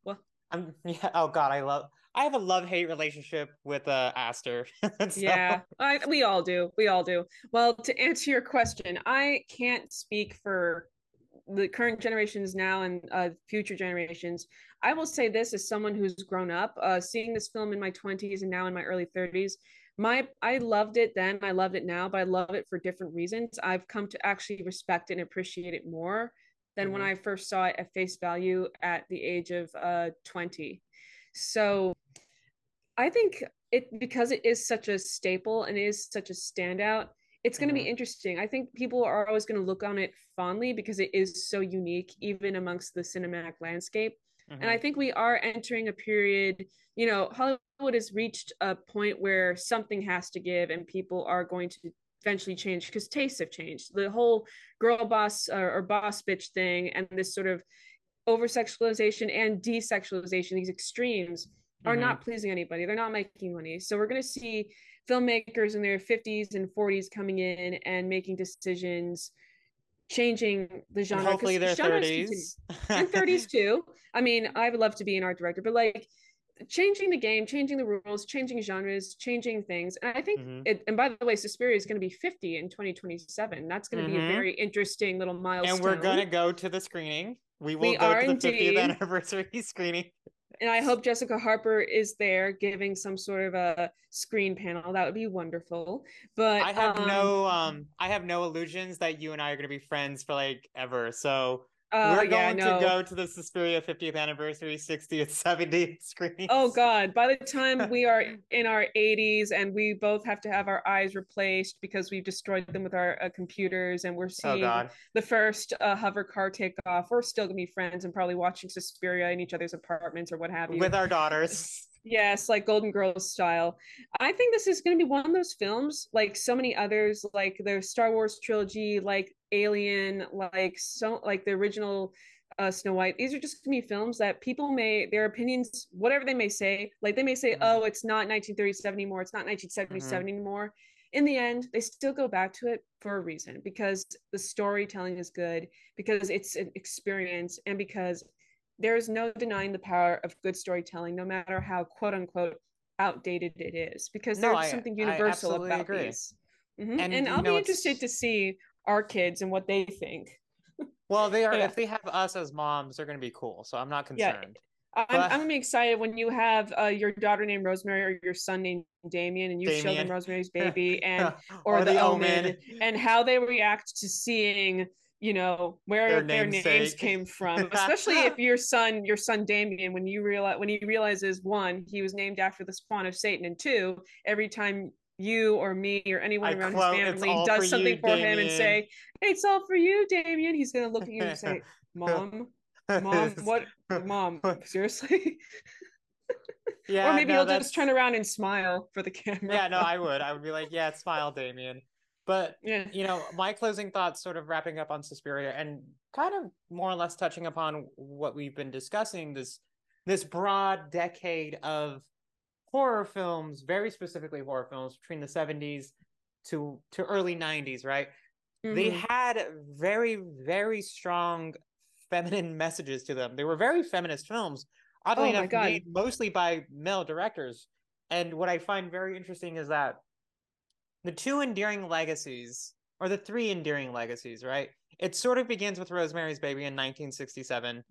Oh god, I have a love-hate relationship with Aster. So. Yeah, we all do. Well, to answer your question, I can't speak for the current generations now and future generations. I will say this as someone who's grown up seeing this film in my 20s and now in my early 30s. I loved it then, I loved it now, but I love it for different reasons. I've come to actually respect and appreciate it more than when I first saw it at face value at the age of 20. So I think because it is such a staple and is such a standout, it's going to be interesting. I think people are always going to look on it fondly because it is so unique, even amongst the cinematic landscape. And I think we are entering a period, you know, Hollywood has reached a point where something has to give and people are going to eventually change because tastes have changed. The whole girl boss or boss bitch thing and this sort of over sexualization and desexualization, these extremes are not pleasing anybody. They're not making money. So we're going to see filmmakers in their 50s and 40s coming in and making decisions, changing the genre. And hopefully their 30s. And 30s too. I mean, I would love to be an art director, but like changing the game, changing the rules, changing genres, changing things. And I think it, and by the way, Suspiria is going to be 50 in 2027. That's going to be a very interesting little milestone. And we're going to go to the screening. We will we go are to the indeed. 50th anniversary screening. And I hope Jessica Harper is there giving some sort of a screen panel. That would be wonderful. But I have no illusions that you and I are going to be friends for like ever. So we're going to go to the Suspiria 50th anniversary, 60th, 70th screenings. Oh God, by the time we are in our 80s and we both have to have our eyes replaced because we've destroyed them with our computers, and we're seeing the first hover car take off, we're still gonna be friends and probably watching Suspiria in each other's apartments or what have you. With our daughters. Yes, like Golden Girls style. I think this is going to be one of those films, like so many others, like the Star Wars trilogy, like Alien, like the original Snow White. These are just going to be films that people their opinions, whatever they may say, like they may say, oh, it's not 1937 anymore, it's not 1977 anymore. In the end, they still go back to it for a reason, because the storytelling is good, because it's an experience, and because there is no denying the power of good storytelling, no matter how quote unquote outdated it is, because there's something universal about these. And I'll be interested to see our kids and what they think. Well, they are. If they have us as moms, they're going to be cool. So I'm not concerned. Yeah. I'm going to be excited when you have your daughter named Rosemary or your son named Damien, and you show them Rosemary's Baby and or the Omen, and how they react to seeing, you know, where their names came from. Especially if your son Damien, when he realizes, one, he was named after the spawn of Satan, and two, every time you or me or anyone around his family does something for him and say, hey, it's all for you, Damien, he's gonna look at you and say, Mom, what? Mom, seriously? Yeah. Or maybe he'll just turn around and smile for the camera. Yeah, no, I would be like, yeah, smile, Damien. But, you know, my closing thoughts, sort of wrapping up on Suspiria and kind of more or less touching upon what we've been discussing, this broad decade of horror films, very specifically horror films between the 70s to early 90s, right? They had very, very strong feminine messages to them. They were very feminist films, oddly enough, made mostly by male directors. And what I find very interesting is that the two endearing legacies, or the three endearing legacies, right? It sort of begins with Rosemary's Baby in 1967.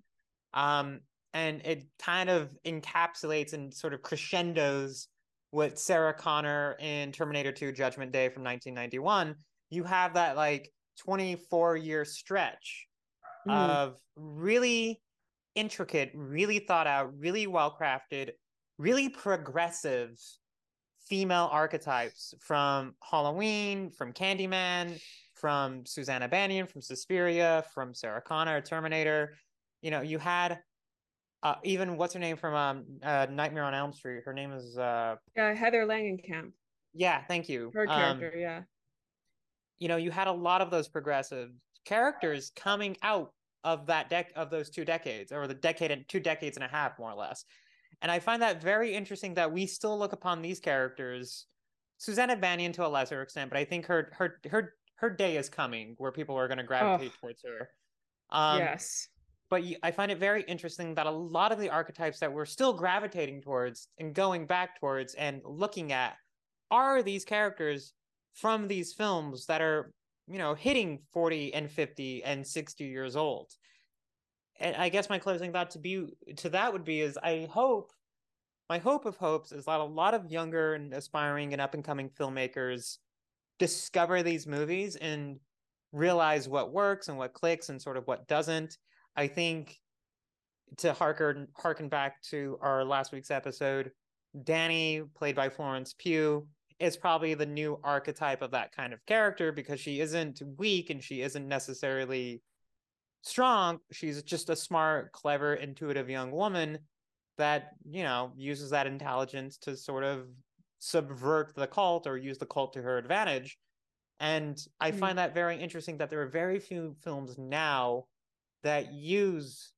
And it kind of encapsulates and sort of crescendos with Sarah Connor in Terminator 2 Judgment Day from 1991. You have that like 24-year stretch of really intricate, really thought out, really well-crafted, really progressive female archetypes, from Halloween, from Candyman, from Susanna Bannion, from Suspiria, from Sarah Connor, Terminator. You know, you had even what's her name from Nightmare on Elm Street. Her name is Heather Langenkamp. Yeah, thank you. Her character, yeah. You know, you had a lot of those progressive characters coming out of those 2 decades, or the decade and 2 decades and a half, more or less. And I find that very interesting that we still look upon these characters, Susanna Bannion to a lesser extent, but I think her day is coming where people are going to gravitate towards her. Yes. But I find it very interesting that a lot of the archetypes that we're still gravitating towards and going back towards and looking at are these characters from these films that are, you know, hitting 40 and 50 and 60 years old. And I guess my closing thought would be my hope of hopes is that a lot of younger and aspiring and up-and-coming filmmakers discover these movies and realize what works and what clicks and sort of what doesn't. I think, to harken back to our last week's episode, Danny, played by Florence Pugh, is probably the new archetype of that kind of character, because she isn't weak and she isn't necessarily strong. She's just a smart, clever, intuitive young woman that, you know, uses that intelligence to sort of subvert the cult or use the cult to her advantage. And I find that very interesting, that there are very few films now that use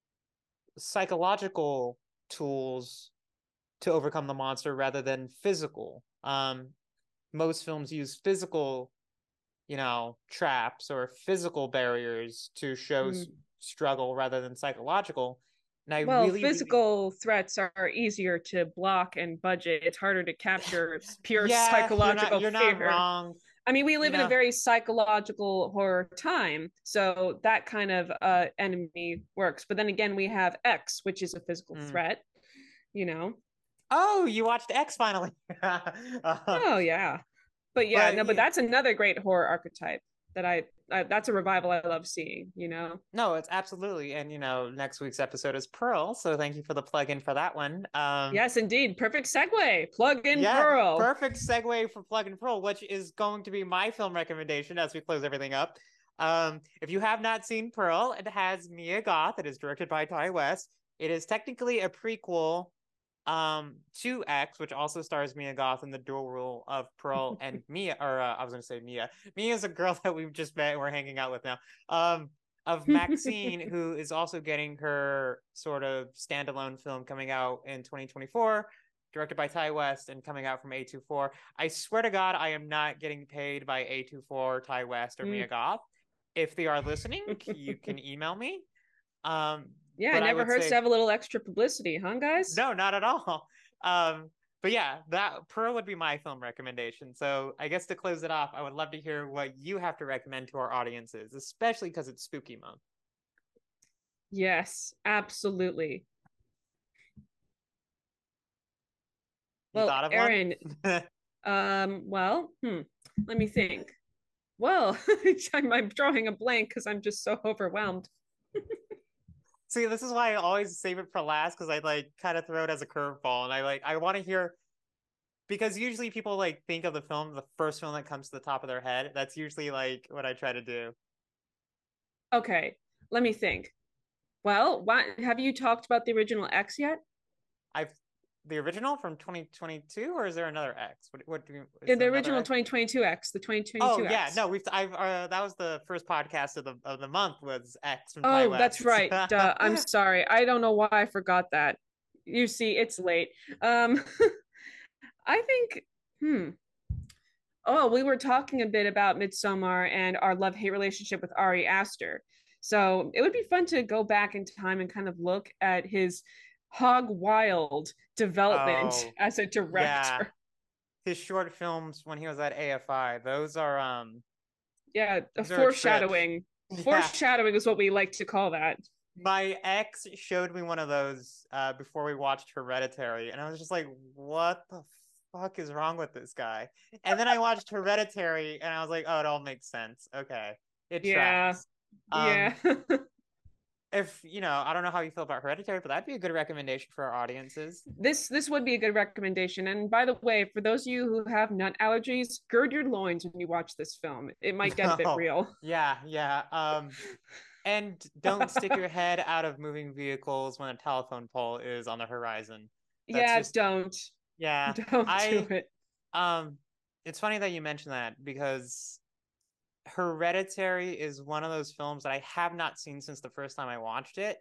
psychological tools to overcome the monster rather than physical. Most films use physical, you know, traps or physical barriers to show struggle rather than psychological. And I well, really, physical threats are easier to block and budget. It's harder to capture pure yeah, psychological you're not fear. wrong. I mean, we You live in a know, very psychological horror time, so that kind of enemy works. But then again, we have X, which is a physical mm. threat. You know. Oh, you watched X finally. Oh yeah, but yeah, no, but yeah, that's another great horror archetype that that's a revival I love seeing. You know. no, it's absolutely. And next week's episode is Pearl, so thank you for the plug-in for that one. Yes, indeed. Perfect segue. Plug in Yeah, Pearl. perfect segue for Plug and Pearl, which is going to be my film recommendation as we close everything up. If you have not seen Pearl, it has Mia Goth. It is directed by Ti West. It is technically a prequel to X, which also stars Mia Goth in the dual role of Pearl and Mia, or I was going to say Mia. Mia is a girl that we've just met and we're hanging out with now. Of Maxine, who is also getting her sort of standalone film coming out in 2024, directed by Ti West and coming out from A24. I swear to God, I am not getting paid by A24, Ti West, or Mia Goth. If they are listening, you can email me. Yeah, it never hurts to have a little extra publicity, huh, guys? No, not at all. But yeah, that Pearl would be my film recommendation. So I guess to close it off, I would love to hear what you have to recommend to our audiences, especially because it's spooky month. Yes, absolutely. You thought of Aaron, let me think. Well, I'm drawing a blank because I'm just so overwhelmed. See, this is why I always save it for last, because I kind of throw it as a curveball, and I want to hear, because usually people think of the first film that comes to the top of their head. That's usually what I try to do. Okay, let me think. Well, have you talked about the original X yet? The original from 2022, or is there another X? What do you, the original 2022 X, the 2022 Oh X. yeah, no, that was the first podcast of the month was X from Ti Oh, West. that's right. Duh, I'm sorry. I don't know why I forgot that. You see, it's late. I think oh, we were talking a bit about Midsommar and our love-hate relationship with Ari Aster. So it would be fun to go back in time and kind of look at his hog wild development as a director. Yeah. His short films when he was at AFI, those are foreshadowing. Foreshadowing is what we like to call that. My ex showed me one of those before we watched Hereditary, and I was just like, what the fuck is wrong with this guy? And then I watched Hereditary, and I was like, oh, it all makes sense. Okay, it tracks. Yeah. If I don't know how you feel about Hereditary, but that'd be a good recommendation for our audiences. This would be a good recommendation. And by the way, for those of you who have nut allergies, gird your loins when you watch this film. It might get a bit real. Yeah. And don't stick your head out of moving vehicles when a telephone pole is on the horizon. Don't. Yeah, don't do it. It's funny that you mentioned that, because Hereditary is one of those films that I have not seen since the first time I watched it.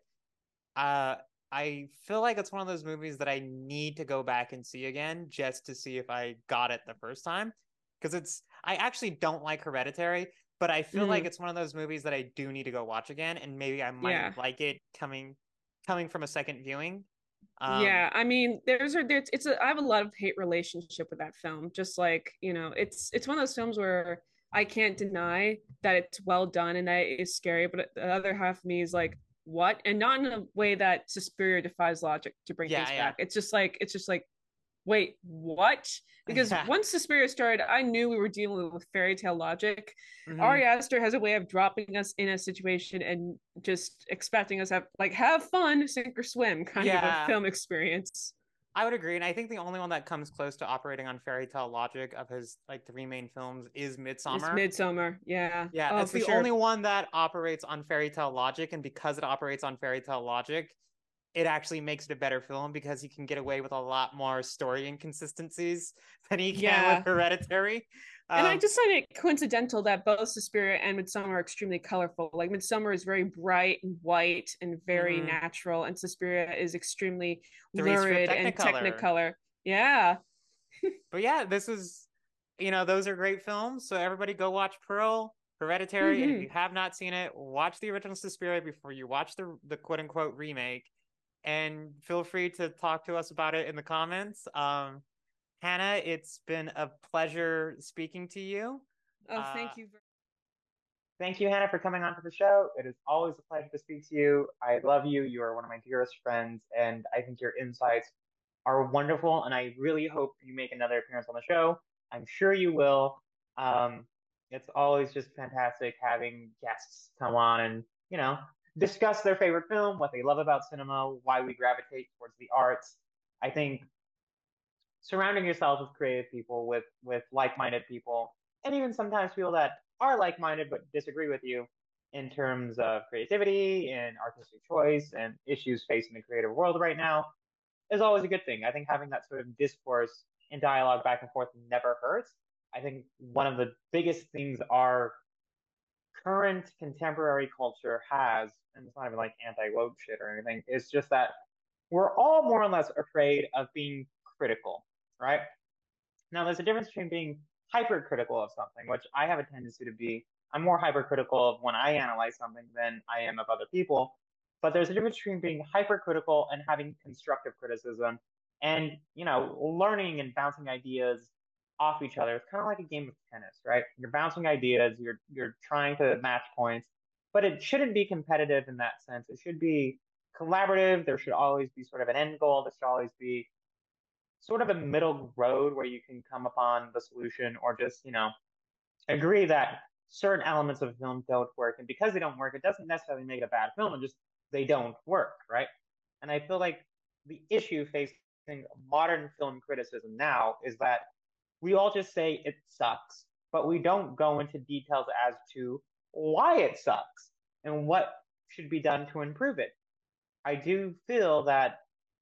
I feel like it's one of those movies that I need to go back and see again just to see if I got it the first time. Because I actually don't like Hereditary, but I feel like it's one of those movies that I do need to go watch again, and maybe I might like it coming from a second viewing. I mean, I have a lot of hate relationship with that film. Just like, it's one of those films where I can't deny that it's well done and that it is scary, but the other half of me is like, what? And not in a way that Suspiria defies logic to bring things back. It's just like, wait, what? Because once Suspiria started, I knew we were dealing with fairy tale logic. Ari Aster has a way of dropping us in a situation and just expecting us to have fun, sink or swim kind of a film experience. I would agree, and I think the only one that comes close to operating on fairy tale logic of his three main films is Midsommar. It's Midsommar, yeah. Yeah, that's the only one that operates on fairy tale logic, and because it operates on fairy tale logic, it actually makes it a better film because he can get away with a lot more story inconsistencies than he can with Hereditary. And I just find it coincidental that both Suspiria and Midsommar are extremely colorful. Like, Midsommar is very bright and white and very natural, and Suspiria is extremely lurid and technicolor. Yeah. But yeah, this is, those are great films. So everybody go watch Pearl, Hereditary, and if you have not seen it, watch the original Suspiria before you watch the quote-unquote remake. and feel free to talk to us about it in the comments. Hannah, it's been a pleasure speaking to you. Oh, thank you. Thank you, Hannah, for coming on to the show. It is always a pleasure to speak to you. I love you. You are one of my dearest friends, and I think your insights are wonderful. And I really hope you make another appearance on the show. I'm sure you will. Um, it's always just fantastic having guests come on and, discuss their favorite film, what they love about cinema, why we gravitate towards the arts. I think surrounding yourself with creative people, with like-minded people, and even sometimes people that are like-minded but disagree with you in terms of creativity and artistic choice and issues facing the creative world right now is always a good thing. I think having that sort of discourse and dialogue back and forth never hurts. I think one of the biggest things our current contemporary culture has, and it's not even like anti-woke shit or anything, it's just that we're all more or less afraid of being critical, right? Now, there's a difference between being hypercritical of something, which I have a tendency to be. I'm more hypercritical of when I analyze something than I am of other people. But there's a difference between being hypercritical and having constructive criticism and, learning and bouncing ideas off each other. It's kind of like a game of tennis, right? You're bouncing ideas, you're trying to match points, but it shouldn't be competitive in that sense. It should be collaborative. There should always be sort of an end goal. There should always be sort of a middle road where you can come upon the solution or just, agree that certain elements of a film don't work. And because they don't work, it doesn't necessarily make it a bad film, and just they don't work, right? And I feel like the issue facing modern film criticism now is that we all just say it sucks, but we don't go into details as to why it sucks and what should be done to improve it. I do feel that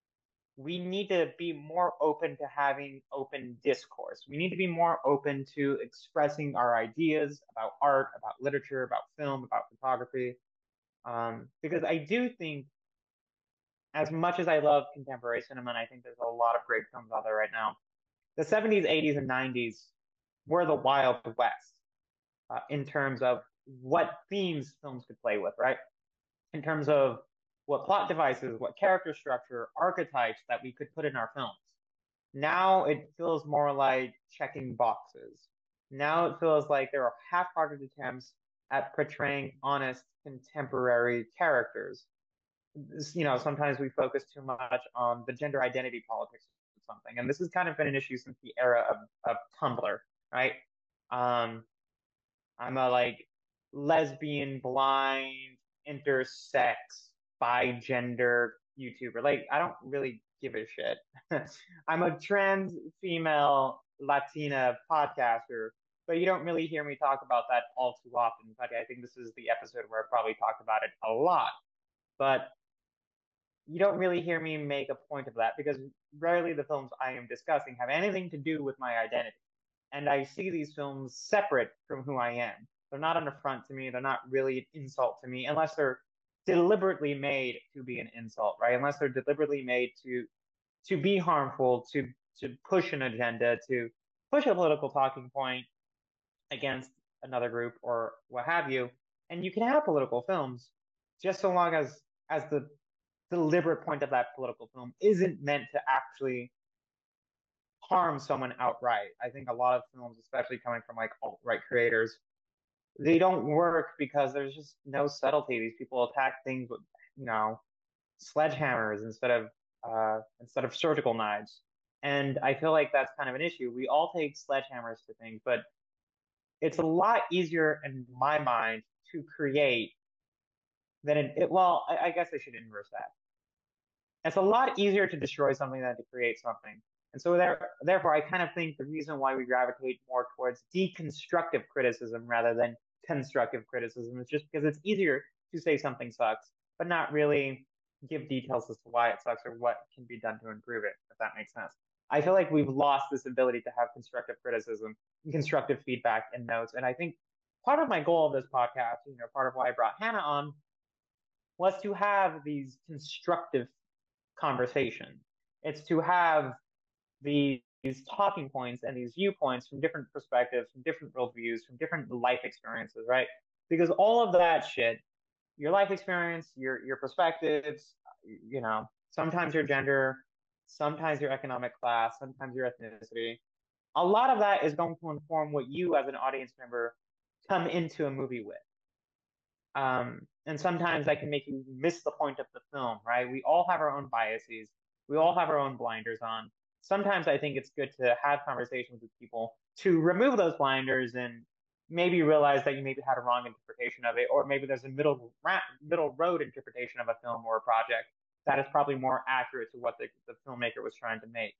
we need to be more open to having open discourse. We need to be more open to expressing our ideas about art, about literature, about film, about photography. Because I do think, as much as I love contemporary cinema, and I think there's a lot of great films out there right now, the 70s, 80s, and 90s were the Wild West in terms of what themes films could play with, right? In terms of what plot devices, what character structure, archetypes that we could put in our films. Now it feels more like checking boxes. Now it feels like there are half-hearted attempts at portraying honest contemporary characters. Sometimes we focus too much on the gender identity politics of something, and this has kind of been an issue since the era of Tumblr, right? I'm a lesbian, blind, intersex, bi gender YouTuber. Like, I don't really give a shit. I'm a trans female Latina podcaster, but you don't really hear me talk about that all too often. In fact, I think this is the episode where I probably talked about it a lot. But you don't really hear me make a point of that because rarely the films I am discussing have anything to do with my identity. And I see these films separate from who I am. They're not an affront to me. They're not really an insult to me, unless they're deliberately made to be an insult, right? Unless they're deliberately made to be harmful, to push an agenda, to push a political talking point against another group or what have you. And you can have political films just so long as the deliberate point of that political film isn't meant to actually harm someone outright. I think a lot of films, especially coming from alt-right creators, they don't work because there's just no subtlety. These people attack things with, sledgehammers instead of surgical knives. And I feel like that's kind of an issue. We all take sledgehammers to things, but it's a lot easier in my mind to create than I guess I should inverse that. It's a lot easier to destroy something than to create something. And so therefore, I kind of think the reason why we gravitate more towards deconstructive criticism rather than constructive criticism is just because it's easier to say something sucks, but not really give details as to why it sucks or what can be done to improve it, if that makes sense. I feel like we've lost this ability to have constructive criticism and constructive feedback and notes. And I think part of my goal of this podcast, part of why I brought Hannah on, was to have these constructive conversations. It's to have these talking points and these viewpoints from different perspectives, from different worldviews, from different life experiences, right? Because all of that shit, your life experience, your perspectives, sometimes your gender, sometimes your economic class, sometimes your ethnicity. A lot of that is going to inform what you as an audience member come into a movie with. And sometimes that can make you miss the point of the film, right? We all have our own biases. We all have our own blinders on. Sometimes I think it's good to have conversations with people to remove those blinders and maybe realize that you maybe had a wrong interpretation of it, or maybe there's a middle road interpretation of a film or a project that is probably more accurate to what the filmmaker was trying to make.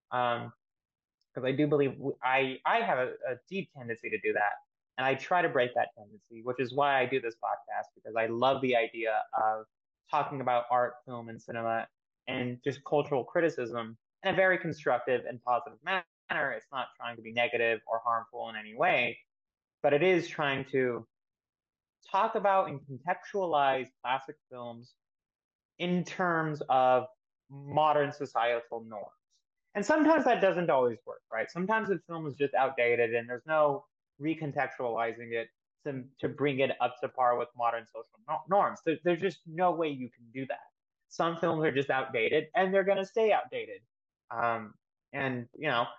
Because I do believe I have a deep tendency to do that. And I try to break that tendency, which is why I do this podcast, because I love the idea of talking about art, film, and cinema and just cultural criticism in a very constructive and positive manner. It's not trying to be negative or harmful in any way, but it is trying to talk about and contextualize classic films in terms of modern societal norms. And sometimes that doesn't always work, right? Sometimes the film is just outdated and there's no recontextualizing it to bring it up to par with modern social norms. There's just no way you can do that. Some films are just outdated and they're going to stay outdated. And, you know,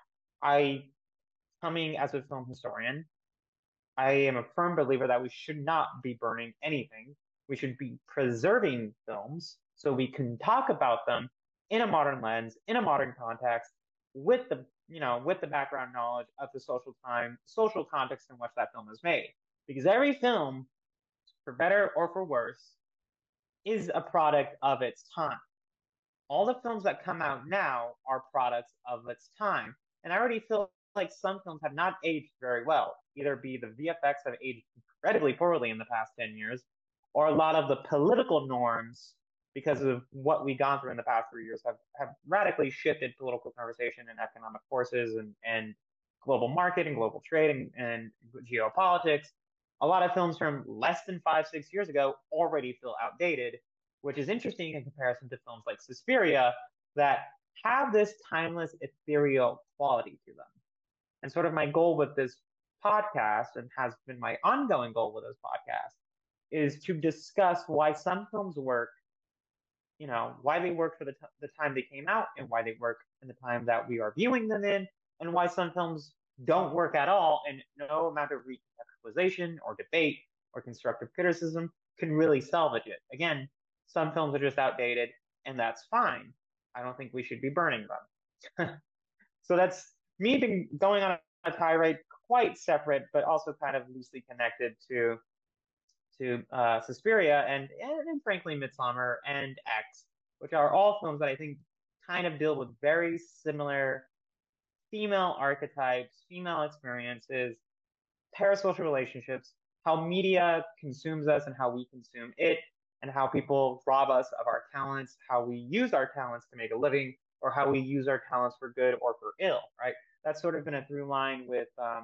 coming as a film historian, I am a firm believer that we should not be burning anything. We should be preserving films so we can talk about them in a modern lens, in a modern context, with the background knowledge of the social context in which that film is made. Because every film, for better or for worse, is a product of its time. All the films that come out now are products of its time. And I already feel like some films have not aged very well. Either be the VFX have aged incredibly poorly in the past 10 years, or a lot of the political norms, because of what we've gone through in the past 3 years, have radically shifted political conversation and economic forces and global market and global trade and geopolitics. A lot of films from less than 5-6 years ago already feel outdated, which is interesting in comparison to films like Suspiria that have this timeless, ethereal quality to them. And sort of my goal with this podcast, and has been my ongoing goal with this podcast, is to discuss why some films work, you know, why they work for the time they came out and why they work in the time that we are viewing them in, and why some films don't work at all, and no amount of recontextualization or debate or constructive criticism can really salvage it. Again, some films are just outdated, and that's fine. I don't think we should be burning them. So that's me been going on a tirade, quite separate, but also kind of loosely connected to Suspiria and frankly Midsommar and X, which are all films that I think kind of deal with very similar female archetypes, female experiences, parasocial relationships, how media consumes us and how we consume it, and how people rob us of our talents, how we use our talents to make a living, or how we use our talents for good or for ill, right? That's sort of been a through line with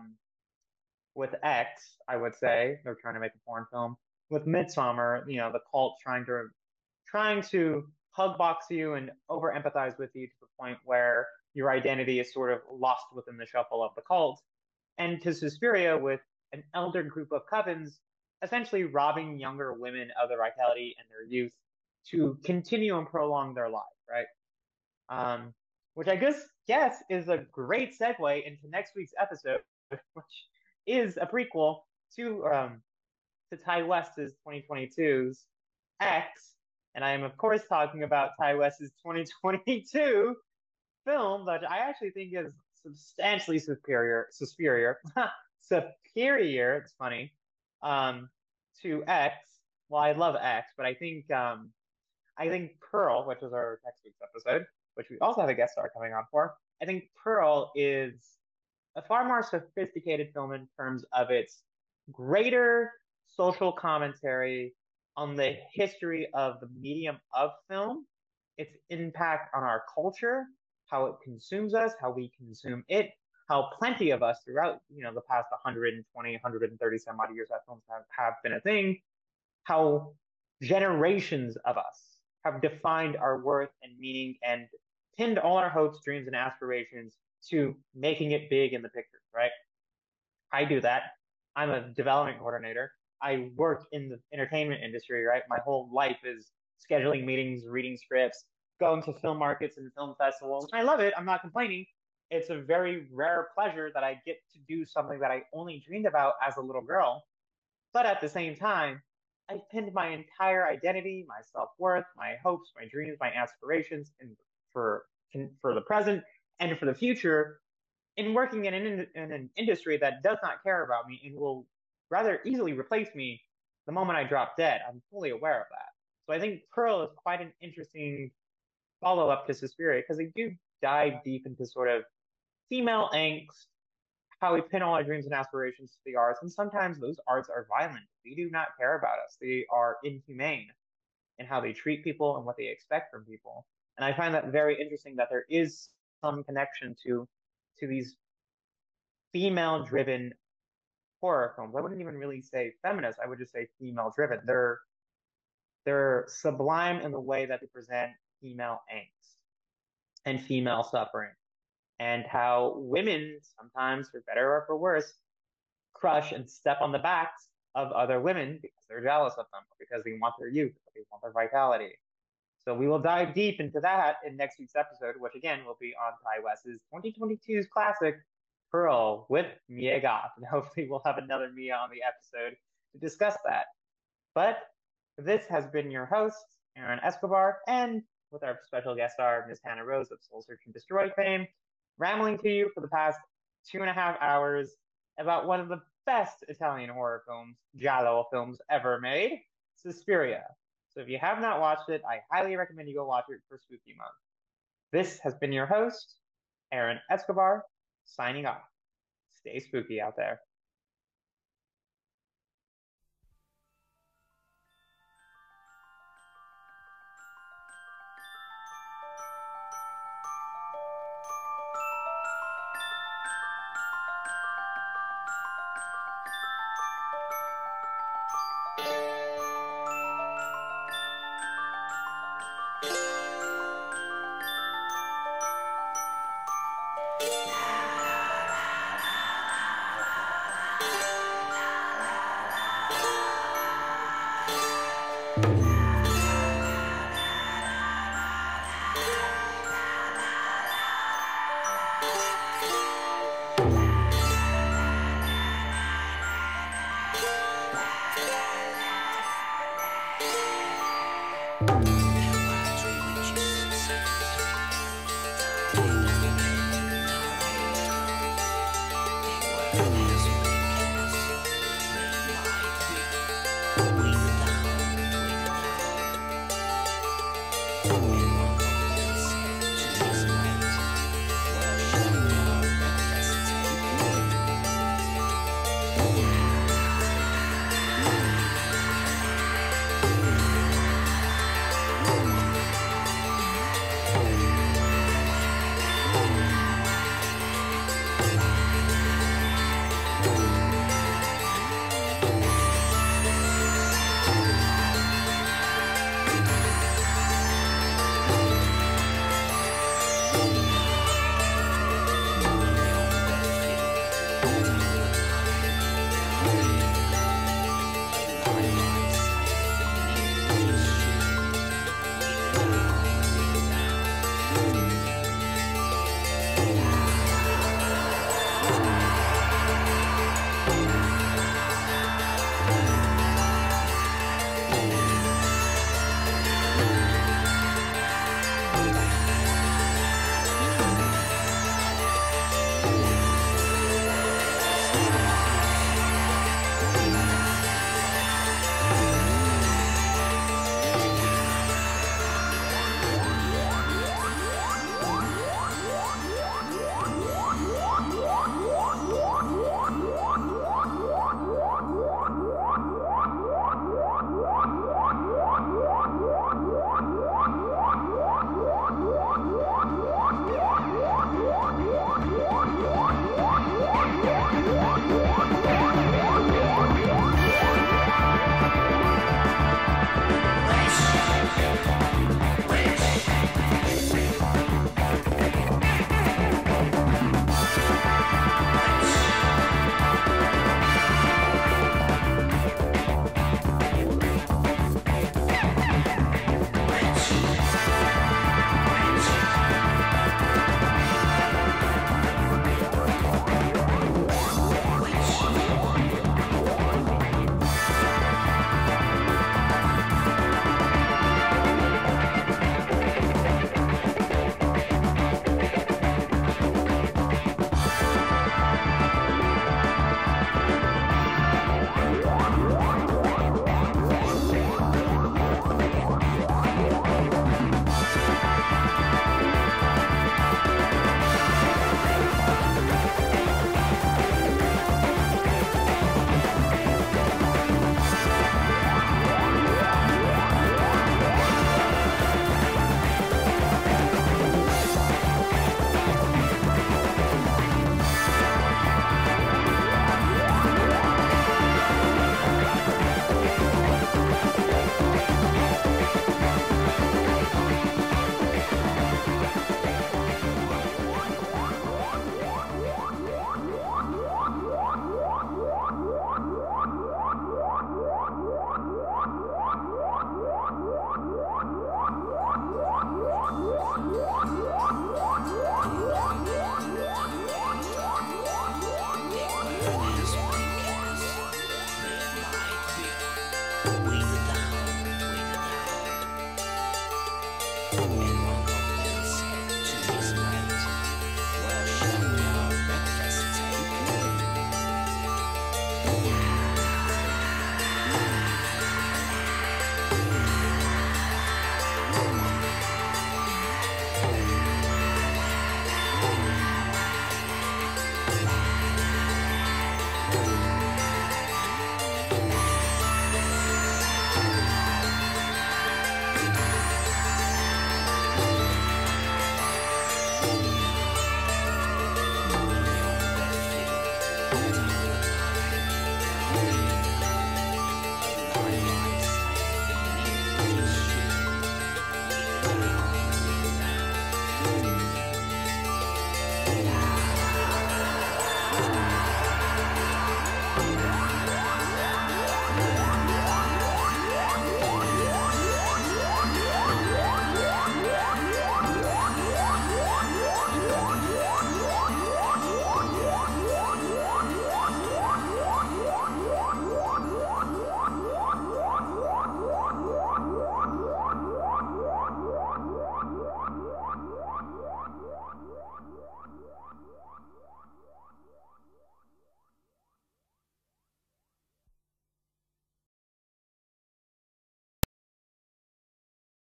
X, I would say. They're trying to make a foreign film. With Midsommar, you know, the cult trying to hug box you and over empathize with you to the point where your identity is sort of lost within the shuffle of the cult. And to Suspiria, with an elder group of covens essentially robbing younger women of their vitality and their youth to continue and prolong their lives, right? Which I guess is a great segue into next week's episode, which is a prequel to Ti West's 2022's X, and I am of course talking about Ti West's 2022 film that I actually think is substantially superior. It's funny, to X. Well, I love X, but I think Pearl, which is our next week's episode, which we also have a guest star coming on for. I think Pearl is a far more sophisticated film in terms of its greater social commentary on the history of the medium of film, its impact on our culture, how it consumes us, how we consume it, how plenty of us throughout, you know, the past 120, 130 some odd years that films have been a thing, how generations of us have defined our worth and meaning and pinned all our hopes, dreams, and aspirations to making it big in the picture, right? I do that. I'm a development coordinator. I work in the entertainment industry, right? My whole life is scheduling meetings, reading scripts, going to film markets and film festivals. I love it. I'm not complaining. It's a very rare pleasure that I get to do something that I only dreamed about as a little girl. But at the same time, I pinned my entire identity, my self-worth, my hopes, my dreams, my aspirations, and for the present and for the future in working in an industry that does not care about me and will rather easily replace me the moment I drop dead. I'm fully aware of that. So I think Pearl is quite an interesting follow-up to Suspiria because they do dive deep into sort of female angst, how we pin all our dreams and aspirations to the arts, and sometimes those arts are violent. They do not care about us. They are inhumane in how they treat people and what they expect from people. And I find that very interesting that there is some connection to these female-driven horror films. I wouldn't even really say feminist. I would just say female-driven. They're sublime in the way that they present female angst and female suffering, and how women, sometimes for better or for worse, crush and step on the backs of other women because they're jealous of them, because they want their youth, they want their vitality. So we will dive deep into that in next week's episode, which again will be on Ti West's 2022's classic, Pearl, with Mia Goth. And hopefully we'll have another Mia on the episode to discuss that. But this has been your host, Aaron Escobar, and with our special guest star, Ms. Hannah Rose of Soul Search and Destroy fame, rambling to you for the past 2.5 hours about one of the best Italian horror films, giallo films ever made, Suspiria. So if you have not watched it, I highly recommend you go watch it for Spooky Month. This has been your host, Aaron Escobar, signing off. Stay spooky out there. you